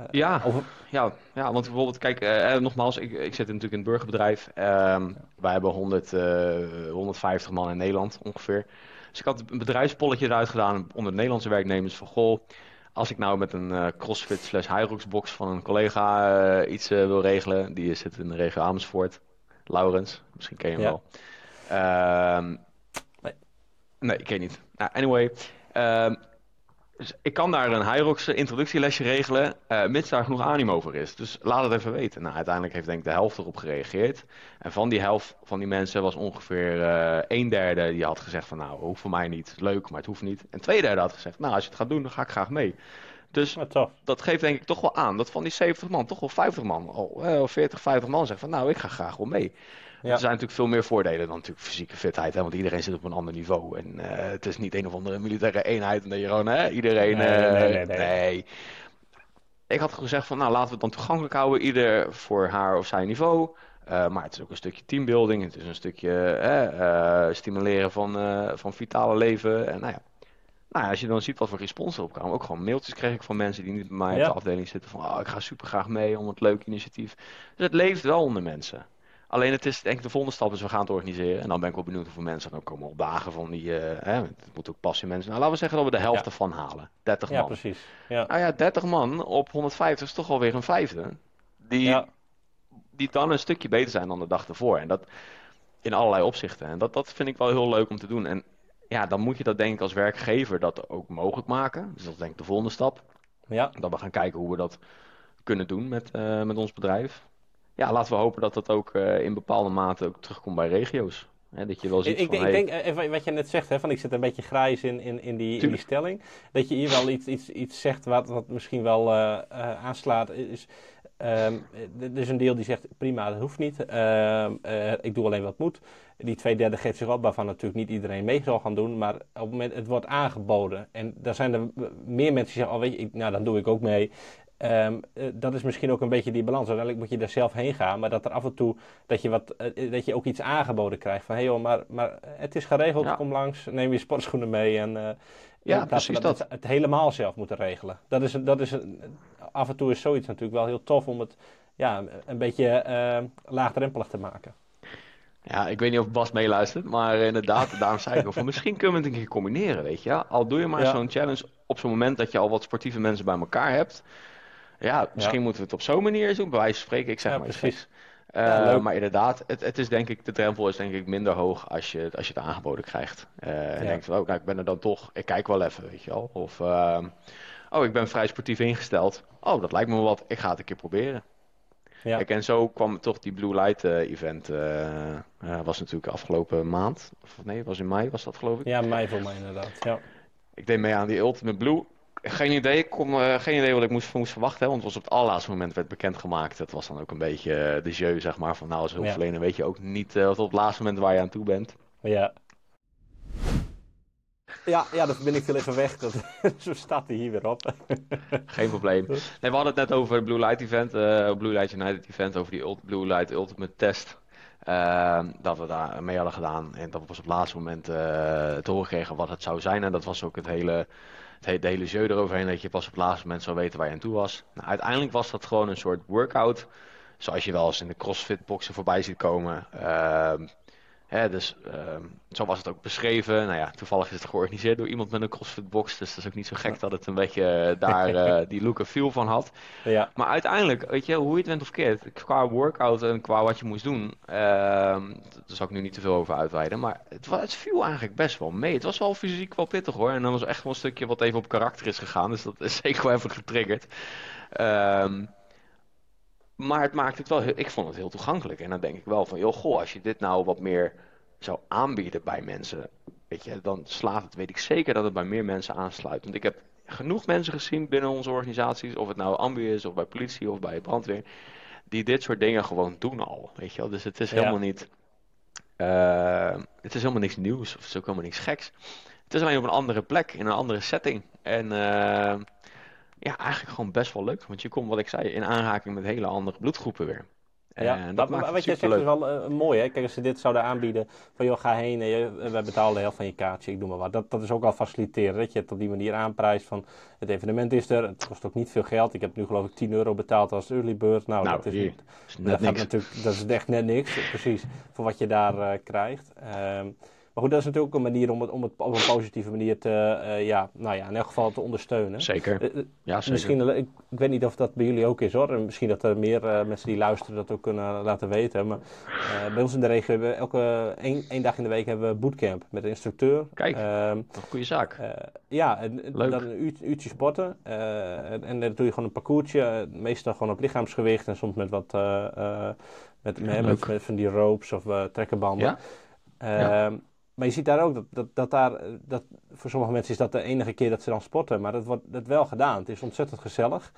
Want bijvoorbeeld, kijk, nogmaals, ik zit natuurlijk in het burgerbedrijf. Wij hebben 150 man in Nederland ongeveer. Dus ik had een bedrijfspolletje eruit gedaan onder de Nederlandse werknemers van goh, als ik nou met een CrossFit / Hyrox box van een collega iets wil regelen, die zit in de regio Amersfoort, Laurens, misschien ken je hem wel. Nee, ik ken niet. Nou, anyway, dus ik kan daar een Hyrox introductielesje regelen, mits daar genoeg animo voor is. Dus laat het even weten. Nou, uiteindelijk heeft denk ik de helft erop gereageerd. En van die helft van die mensen was ongeveer 1/3 die had gezegd van nou, hoeft voor mij niet, leuk, maar het hoeft niet. En 2/3 had gezegd, nou, als je het gaat doen, dan ga ik graag mee. Dus dat geeft denk ik toch wel aan dat van die 70 man, toch wel 50 man, 40, 50 man zeggen van nou, ik ga graag wel mee. Er zijn natuurlijk veel meer voordelen dan natuurlijk fysieke fitheid, hè, want iedereen zit op een ander niveau. En het is niet een of andere militaire eenheid en dat je gewoon iedereen... Nee. Ik had gezegd van nou, laten we het dan toegankelijk houden, ieder voor haar of zijn niveau. Maar het is ook een stukje teambuilding, het is een stukje stimuleren van vitale leven. En nou ja, als je dan ziet wat voor respons erop kwam, ook gewoon mailtjes kreeg ik van mensen die niet bij mij op de afdeling zitten van ik ga super graag mee om het leuk initiatief. Dus het leeft wel onder mensen. Alleen het is denk ik de volgende stap is we gaan het organiseren. En dan ben ik wel benieuwd hoeveel mensen dan komen op dagen van die... het moet ook passen in mensen. Nou, laten we zeggen dat we de helft ervan halen. 30 man. Ja, precies. Ja. Nou ja, 30 man op 150 is toch alweer een vijfde. Die dan een stukje beter zijn dan de dag ervoor. En dat in allerlei opzichten. En dat vind ik wel heel leuk om te doen. En ja, dan moet je dat denk ik als werkgever dat ook mogelijk maken. Dus dat is denk ik de volgende stap. Ja. Dat we gaan kijken hoe we dat kunnen doen met ons bedrijf. Ja, laten we hopen dat dat ook in bepaalde mate ook terugkomt bij regio's. Hè, dat je wel ziet Ik denk, even wat je net zegt, hè, van ik zit een beetje grijs in die stelling. Dat je hier wel iets zegt wat misschien wel aanslaat. Er is een deel die zegt, prima, dat hoeft niet. Ik doe alleen wat moet. Die 2/3 geeft zich op, waarvan natuurlijk niet iedereen mee zal gaan doen. Maar op het moment, het wordt aangeboden. En daar zijn er meer mensen die zeggen, weet je, nou dan doe ik ook mee. Dat is misschien ook een beetje die balans. Uiteindelijk moet je daar zelf heen gaan. Maar dat er af en toe, dat je ook iets aangeboden krijgt. Van, hé joh, maar het is geregeld, kom langs, neem je sportschoenen mee. En precies dat. Het helemaal zelf moeten regelen. Af en toe is zoiets natuurlijk wel heel tof om het een beetje laagdrempelig te maken. Ja, ik weet niet of Bas meeluistert, maar inderdaad, daarom zei ik al van misschien kunnen we het een keer combineren, weet je. Al doe je maar zo'n challenge op zo'n moment dat je al wat sportieve mensen bij elkaar hebt. Ja, misschien moeten we het op zo'n manier doen, bij wijze van spreken, ik zeg maar iets geks. Maar inderdaad, het is denk ik, de drempel is denk ik minder hoog als je het aangeboden krijgt. En denkt van, ik ben er dan toch, ik kijk wel even, weet je wel. Of, ik ben vrij sportief ingesteld. Oh, dat lijkt me wel wat, ik ga het een keer proberen. Ja. Kijk, en zo kwam toch die Blue Light event, was natuurlijk afgelopen maand. Of nee, was in mei, was dat geloof ik? Ja, mei voor mij inderdaad, ja. Ik deed mee aan die Ultimate Blue. Geen idee wat ik moest verwachten, want het was op het allerlaatste moment werd bekendgemaakt. Dat was dan ook een beetje de jeu, zeg maar, van als hulpverlener weet je ook niet tot op het laatste moment waar je aan toe bent. Ja. Ja, de verbinding viel even weg. Zo staat hij hier weer op. Geen probleem. Nee, we hadden het net over het Blue Light Event, Blue Light United Event, over die Blue Light Ultimate Test. Dat we daar mee hadden gedaan en dat we pas op het laatste moment te horen kregen wat het zou zijn. En dat was ook de hele jeu eroverheen, dat je pas op het laatste moment zou weten waar je aan toe was. Nou, uiteindelijk was dat gewoon een soort workout, zoals je wel eens in de CrossFit boxen voorbij ziet komen. Zo was het ook beschreven. Nou ja, toevallig is het georganiseerd door iemand met een CrossFit box. Dus dat is ook niet zo gek dat het een beetje daar die look en feel van had. Ja. Maar uiteindelijk, weet je, hoe je het went of keert, qua workout en qua wat je moest doen, daar zal ik nu niet te veel over uitweiden. Maar het viel eigenlijk best wel mee. Het was wel fysiek wel pittig hoor. En dan was echt wel een stukje wat even op karakter is gegaan. Dus dat is zeker wel even getriggerd. Maar het maakt het wel, ik vond het heel toegankelijk. En dan denk ik wel van, als je dit nou wat meer zou aanbieden bij mensen, weet je, dan slaat het, weet ik zeker dat het bij meer mensen aansluit. Want ik heb genoeg mensen gezien binnen onze organisaties, of het nou ambu is, of bij politie, of bij brandweer, die dit soort dingen gewoon doen al, weet je wel. Dus het is helemaal niet, het is helemaal niks nieuws, of het is ook helemaal niks geks. Het is alleen op een andere plek, in een andere setting. En eigenlijk gewoon best wel leuk. Want je komt, wat ik zei, in aanraking met hele andere bloedgroepen weer. Ja, maar wat jij zegt is wel mooi, hè? Kijk, als ze dit zouden aanbieden, van ga heen, we betalen de helft van je kaartje, ik doe maar wat. Dat is ook al faciliteren, dat je het op die manier aanprijst van, het evenement is er, het kost ook niet veel geld. Ik heb nu geloof ik €10 betaald als early bird. Dat is dat is echt net niks, precies, voor wat je daar krijgt. Maar goed, dat is natuurlijk ook een manier om het op een positieve manier in elk geval te ondersteunen. Zeker. Zeker. Misschien, ik weet niet of dat bij jullie ook is hoor. En misschien dat er meer mensen die luisteren dat ook kunnen laten weten. Maar bij ons in de regio hebben we één dag in de week hebben we bootcamp met een instructeur. Kijk, een goede zaak. Dan een uurtje sporten. En dan doe je gewoon een parcoursje. Meestal gewoon op lichaamsgewicht en soms met wat met van die ropes of trekkerbanden. Ja. Maar je ziet daar ook dat voor sommige mensen is dat de enige keer dat ze dan sporten. Maar dat wordt wel gedaan. Het is ontzettend gezellig.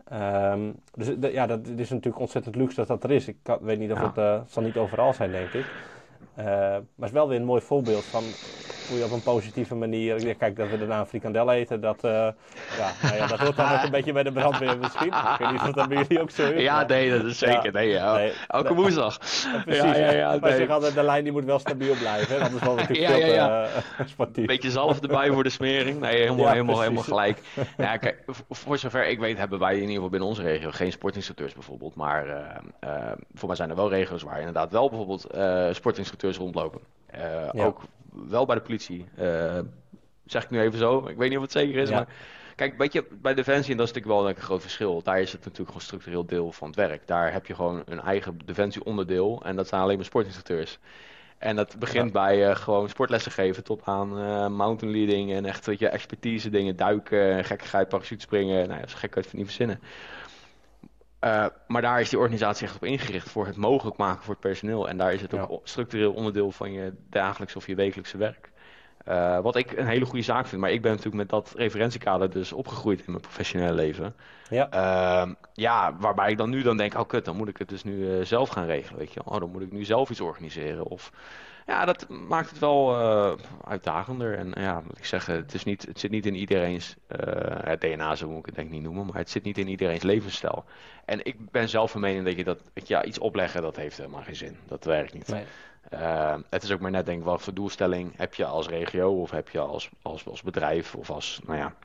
Dat is natuurlijk ontzettend luxe dat er is. Ik weet niet of het zal niet overal zijn, denk ik. Maar het is wel weer een mooi voorbeeld van hoe je op een positieve manier... Kijk, dat we daarna een frikandel eten, dat hoort dan ook een beetje bij de brandweer misschien. Ik weet niet of dat bij jullie ook zo is. Ja, nee, dat is zeker. Elke woensdag. Precies, maar zeg altijd, de lijn die moet wel stabiel blijven. Hè? Anders wel natuurlijk sportief. Een beetje zalf erbij voor de smering. Nee, helemaal gelijk. Ja, kijk, voor zover ik weet hebben wij in ieder geval binnen onze regio geen sportinstructeurs bijvoorbeeld. Maar voor mij zijn er wel regio's waar inderdaad wel bijvoorbeeld sportinstructeurs rondlopen. Ook wel bij de politie. Zeg ik nu even zo. Ik weet niet of het zeker is. Ja. Maar kijk, weet je, bij Defensie, en dat is natuurlijk wel een groot verschil. Daar is het natuurlijk gewoon structureel deel van het werk. Daar heb je gewoon een eigen Defensie onderdeel. En dat zijn alleen maar sportinstructeurs. En dat begint bij gewoon sportlessen geven tot aan mountain leading en echt, weet je, expertise dingen, duiken, gekkigheid, parachutespringen. Nou ja, zo gek kan je het niet verzinnen. Maar daar is die organisatie echt op ingericht voor het mogelijk maken voor het personeel. En daar is het ook structureel onderdeel van je dagelijkse of je wekelijkse werk. Wat ik een hele goede zaak vind. Maar ik ben natuurlijk met dat referentiekader dus opgegroeid in mijn professionele leven. Waarbij ik dan nu denk, oh kut, dan moet ik het dus nu zelf gaan regelen. Weet je wel. Oh, dan moet ik nu zelf iets organiseren. Of ja, dat maakt het wel uitdagender. En ja, moet ik zeggen, het zit niet in iedereen's het DNA, zo moet ik het denk ik niet noemen, maar het zit niet in iedereen's levensstijl. En ik ben zelf van mening dat iets opleggen, dat heeft helemaal geen zin. Dat werkt niet. Nee. Het is ook maar net, denk ik, wat voor doelstelling heb je als regio of heb je als bedrijf of als,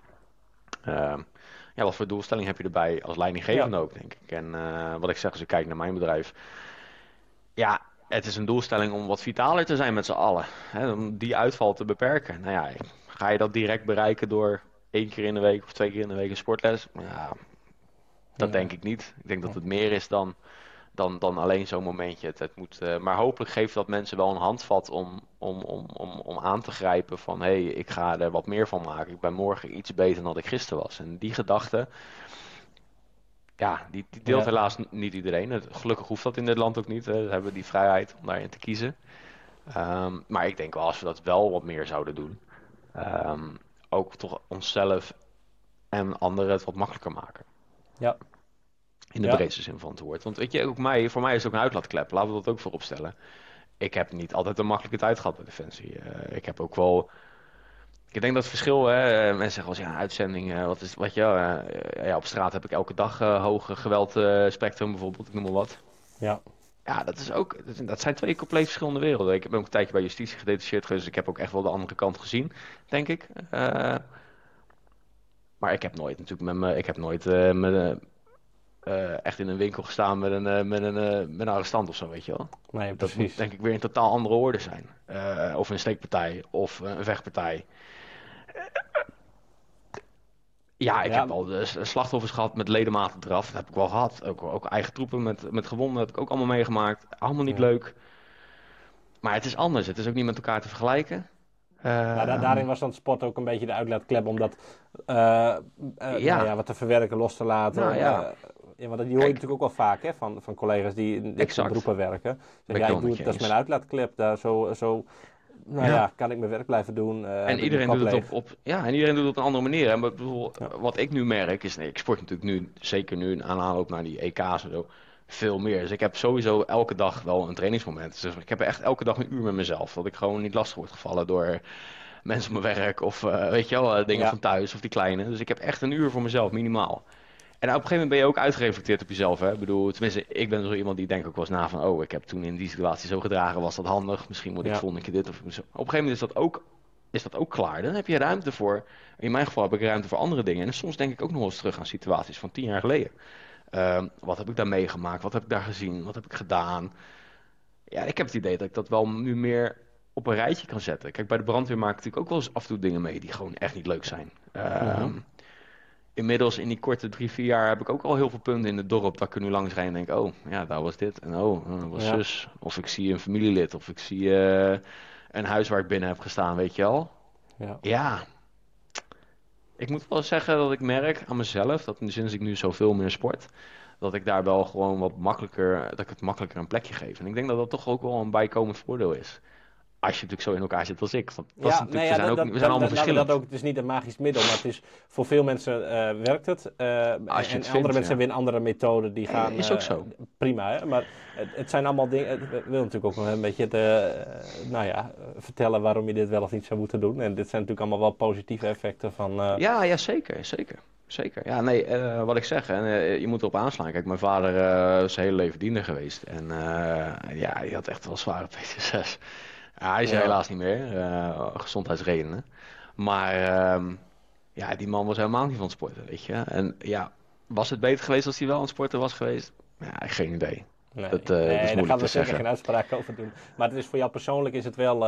wat voor doelstelling heb je erbij als leidinggevende ook, denk ik. En wat ik zeg, als ik kijk naar mijn bedrijf, ja, het is een doelstelling om wat vitaler te zijn met z'n allen. Hè, om die uitval te beperken. Nou ja, ga je dat direct bereiken door 1 keer in de week of 2 keer in de week een sportles? Ja, dat denk ik niet. Ik denk dat het meer is dan alleen zo'n momentje. Het moet, maar hopelijk geeft dat mensen wel een handvat om aan te grijpen van hé, ik ga er wat meer van maken. Ik ben morgen iets beter dan ik gisteren was. En die gedachte, ja, die deelt helaas niet iedereen. Gelukkig hoeft dat in dit land ook niet. We hebben die vrijheid om daarin te kiezen. Maar ik denk wel, als we dat wel wat meer zouden doen, ook toch onszelf en anderen het wat makkelijker maken. Ja. In de breedste zin van het woord. Want weet je, voor mij is het ook een uitlaatklep. Laten we dat ook voorop stellen. Ik heb niet altijd een makkelijke tijd gehad bij Defensie. Ik heb ook wel... Ik denk dat het verschil, mensen zeggen wel eens, ja, uitzending, op straat heb ik elke dag hoge geweld spectrum bijvoorbeeld, ik noem maar wat. Ja. Ja, dat zijn 2 compleet verschillende werelden. Ik ben ook een tijdje bij justitie gedetacheerd geweest, dus ik heb ook echt wel de andere kant gezien, denk ik. Maar ik heb nooit echt in een winkel gestaan met een arrestant of zo, weet je wel. Nee, dat moet denk ik weer een totaal andere orde zijn. Of een steekpartij of een vechtpartij. Ja, ik heb al de slachtoffers gehad met ledematen eraf. Dat heb ik wel gehad. Ook eigen troepen met gewonden heb ik ook allemaal meegemaakt. Allemaal niet leuk. Maar het is anders. Het is ook niet met elkaar te vergelijken. Daarin was dan sport ook een beetje de uitlaatklep om dat wat te verwerken, los te laten. Want die hoor je natuurlijk ook wel vaak van collega's die in dit soort beroepen werken. Dat is mijn uitlaatklep. Daar kan ik mijn werk blijven doen. En iedereen doet het op een andere manier. En wat ik nu merk is, ik sport natuurlijk nu, zeker nu in aanloop naar die EK's en zo, veel meer. Dus ik heb sowieso elke dag wel een trainingsmoment. Dus ik heb echt elke dag een uur met mezelf. Dat ik gewoon niet lastig word gevallen door mensen op mijn werk of dingen van thuis of die kleine. Dus ik heb echt een uur voor mezelf, minimaal. En op een gegeven moment ben je ook uitgereflecteerd op jezelf. Hè? Ik bedoel, tenminste, ik ben zo iemand die denkt ook wel eens na van, oh, ik heb toen in die situatie zo gedragen, was dat handig? Misschien moet ik volgende keer dit of zo. Op een gegeven moment is dat ook klaar. Dan heb je ruimte voor, in mijn geval heb ik ruimte voor andere dingen. En soms denk ik ook nog wel eens terug aan situaties van 10 jaar geleden. Wat heb ik daar meegemaakt? Wat heb ik daar gezien? Wat heb ik gedaan? Ja, ik heb het idee dat ik dat wel nu meer op een rijtje kan zetten. Kijk, bij de brandweer maak ik natuurlijk ook wel eens af en toe dingen mee die gewoon echt niet leuk zijn. Inmiddels in die korte 3-4 jaar heb ik ook al heel veel punten in het dorp dat ik er nu langs rijd en denk, oh, ja, daar was dit. En dat was zus. Of ik zie een familielid. Of ik zie een huis waar ik binnen heb gestaan, weet je wel. Ja. Ik moet wel zeggen dat ik merk aan mezelf, dat sinds ik nu zoveel meer sport, dat ik daar wel gewoon wat makkelijker, dat ik het makkelijker een plekje geef. En ik denk dat dat toch ook wel een bijkomend voordeel is. Als je natuurlijk zo in elkaar zit als ik. Want we zijn allemaal verschillend. Het is niet een magisch middel, maar het is, voor veel mensen werkt het. En andere mensen hebben een andere methode die gaan... Is ook zo. Prima, hè? Maar het zijn allemaal dingen... Ik wil natuurlijk ook nog een beetje vertellen waarom je dit wel of niet zou moeten doen. En dit zijn natuurlijk allemaal wel positieve effecten van... Ja, zeker. Zeker. Ja, nee, wat ik zeg, je moet erop aanslaan. Kijk, mijn vader is zijn hele leven diener geweest. En die had echt wel zware PTSS. Ja, hij is er helaas niet meer, gezondheidsredenen. Maar die man was helemaal niet van het sporten, weet je. En ja, was het beter geweest als hij wel aan het sporten was geweest? Ja, geen idee. Nee, dat is daar moeilijk gaan te we zeker zeggen. geen uitspraak over doen. Maar het is voor jou persoonlijk is het wel...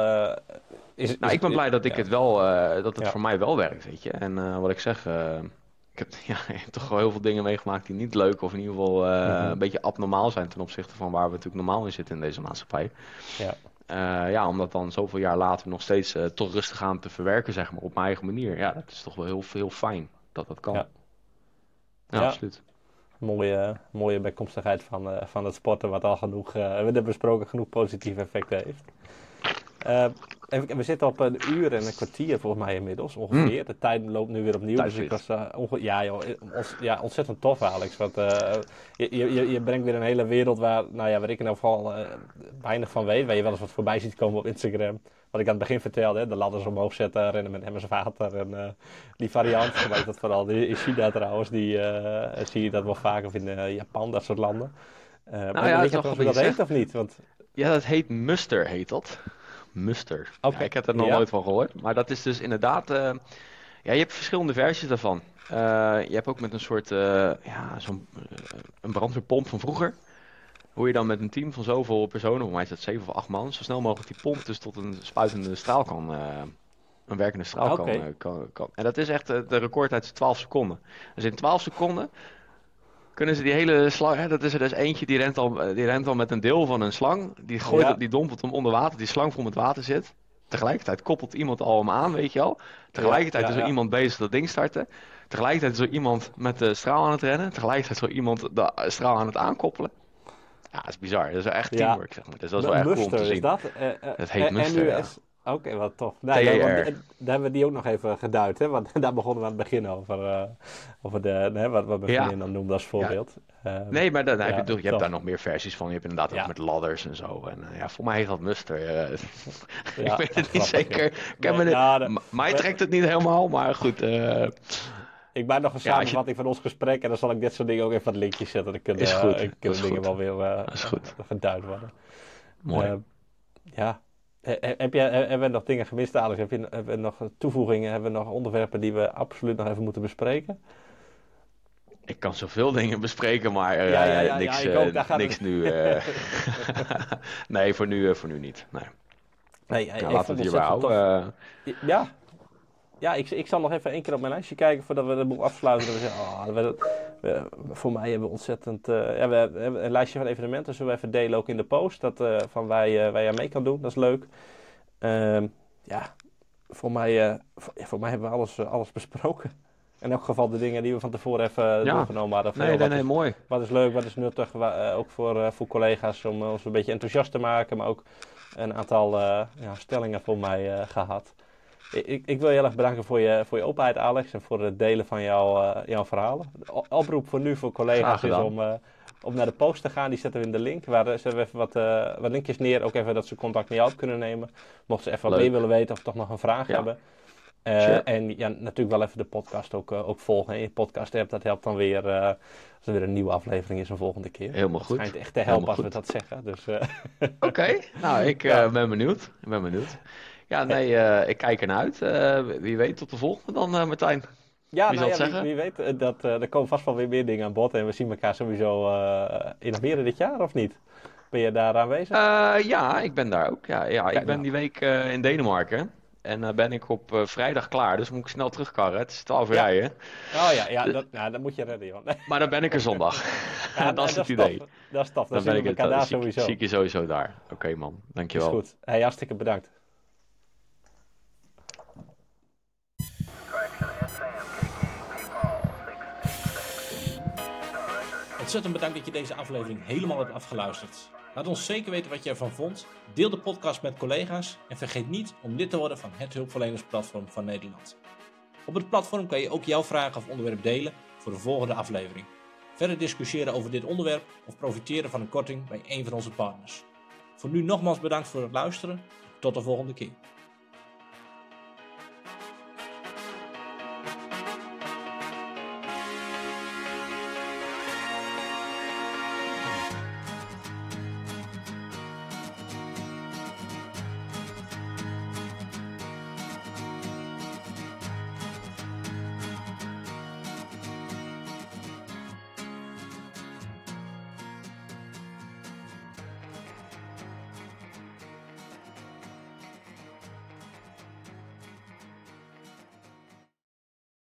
ik ben blij dat ik het wel, dat het voor mij wel werkt, weet je. En wat ik zeg, ik heb toch wel heel veel dingen meegemaakt die niet leuk of in ieder geval een beetje abnormaal zijn ten opzichte van waar we natuurlijk normaal in zitten in deze maatschappij. Ja. Om dat dan zoveel jaar later nog steeds toch rustig aan te verwerken, zeg maar, op mijn eigen manier. Ja, dat is toch wel heel, heel fijn dat dat kan. Ja, absoluut. Mooie bijkomstigheid van het sporten, wat al genoeg, we hebben besproken, genoeg positieve effecten heeft. We zitten op 1 uur en een kwartier volgens mij inmiddels, ongeveer. De tijd loopt nu weer opnieuw. Dus ik was ontzettend tof, Alex. Want je brengt weer een hele wereld waar ik in ieder geval weinig van weet. Waar je wel eens wat voorbij ziet komen op Instagram. Wat ik aan het begin vertelde, de ladders omhoog zetten, rennen met emmers water. En die variant, gebruik dat vooral in China trouwens, zie je dat wel vaak, of in Japan, dat soort landen. Weet je hoe dat heet of niet? Want... Ja, dat heet muster, heet dat. Muster. Okay. Ja, ik heb er nog nooit van gehoord. Maar dat is dus inderdaad... je hebt verschillende versies daarvan. Je hebt ook met een soort... een brandweerpomp van vroeger. Hoe je dan met een team van zoveel personen... Voor mij is dat 7 of 8 man... Zo snel mogelijk die pomp dus tot een spuitende straal kan... een werkende straal kan. En dat is echt... de recordtijd is 12 seconden. Dus in 12 seconden... kunnen ze die hele slang, dat is er dus eentje die rent al met een deel van een slang. Die gooit die dompelt hem onder water, die slang vol met water zit. Tegelijkertijd koppelt iemand al hem aan, weet je al. Tegelijkertijd is er iemand bezig dat ding starten. Tegelijkertijd is er iemand met de straal aan het rennen. Tegelijkertijd is er iemand de straal aan het aankoppelen. Ja, dat is bizar. Dat is echt teamwork, zeg maar. Dus dat is wel echt cool om te zien. Is dat? Het heet Muster, Oké, wat tof. Daar hebben we die ook nog even geduid, hè? Want daar begonnen we aan het begin over wat mijn vriendin dan noemde als voorbeeld. Nee, maar je hebt daar nog meer versies van. Je hebt inderdaad ook met ladders en zo. En voor mij heet dat Muster. Ik weet het niet zeker. Mij trekt het niet helemaal, maar goed. Ik maak nog een samenvatting van ons gesprek en dan zal ik dit soort dingen ook even wat linkjes zetten. Dan kunnen dingen wel weer geduid worden. Mooi. Hebben we nog dingen gemist, Alex? Hebben we nog toevoegingen? Hebben we nog onderwerpen die we absoluut nog even moeten bespreken? Ik kan zoveel dingen bespreken, maar niks nu. Nee, voor nu niet. Nee, laten we het hierbij houden. Ik zal nog even 1 keer op mijn lijstje kijken voordat we de boel afsluiten. Voor mij hebben we ontzettend... we hebben een lijstje van evenementen. Zullen we even delen ook in de post. Van waar je mee kan doen. Dat is leuk. Voor mij hebben we alles besproken. In elk geval de dingen die we van tevoren even doorgenomen hadden. Nee, mooi. Wat is leuk, wat is nuttig. Ook voor collega's om ons een beetje enthousiast te maken. Maar ook een aantal stellingen voor mij gehad. Ik wil je heel erg bedanken voor je openheid, Alex, en voor het delen van jouw verhalen. De oproep voor nu voor collega's is om naar de post te gaan. Die zetten we in de link. Waar zetten we even wat linkjes neer. Ook even dat ze contact met jou op kunnen nemen. Mochten ze even wat meer willen weten of toch nog een vraag hebben. Sure. En natuurlijk wel even de podcast ook volgen. En je podcast hebt, dat helpt dan weer als er weer een nieuwe aflevering is een volgende keer. Helemaal goed. Het schijnt echt te helpen als we dat zeggen. Dus, Oké, nou ik ben benieuwd. Ja, ik kijk ernaar uit. Wie weet tot de volgende dan, Martijn. Wie weet. Er komen vast wel weer meer dingen aan bod. En we zien elkaar sowieso in Almere dit jaar, of niet? Ben je daar aanwezig? Ja, ik ben daar ook. Ik ben die week in Denemarken. En ben ik op vrijdag klaar. Dus moet ik snel terugkarren. Het is 12 uur rijden. Dat moet je redden, joh. Maar dan ben ik er zondag. Dat is het idee. Dat is tof. Dan zien we elkaar daar sowieso. Zie ik je sowieso daar. Oké, man. Dankjewel. Is goed. Hartstikke bedankt. Ontzettend bedankt dat je deze aflevering helemaal hebt afgeluisterd. Laat ons zeker weten wat je ervan vond. Deel de podcast met collega's en vergeet niet om lid te worden van het hulpverlenersplatform van Nederland. Op het platform kan je ook jouw vragen of onderwerp delen voor de volgende aflevering. Verder discussiëren over dit onderwerp of profiteren van een korting bij een van onze partners. Voor nu nogmaals bedankt voor het luisteren. Tot de volgende keer.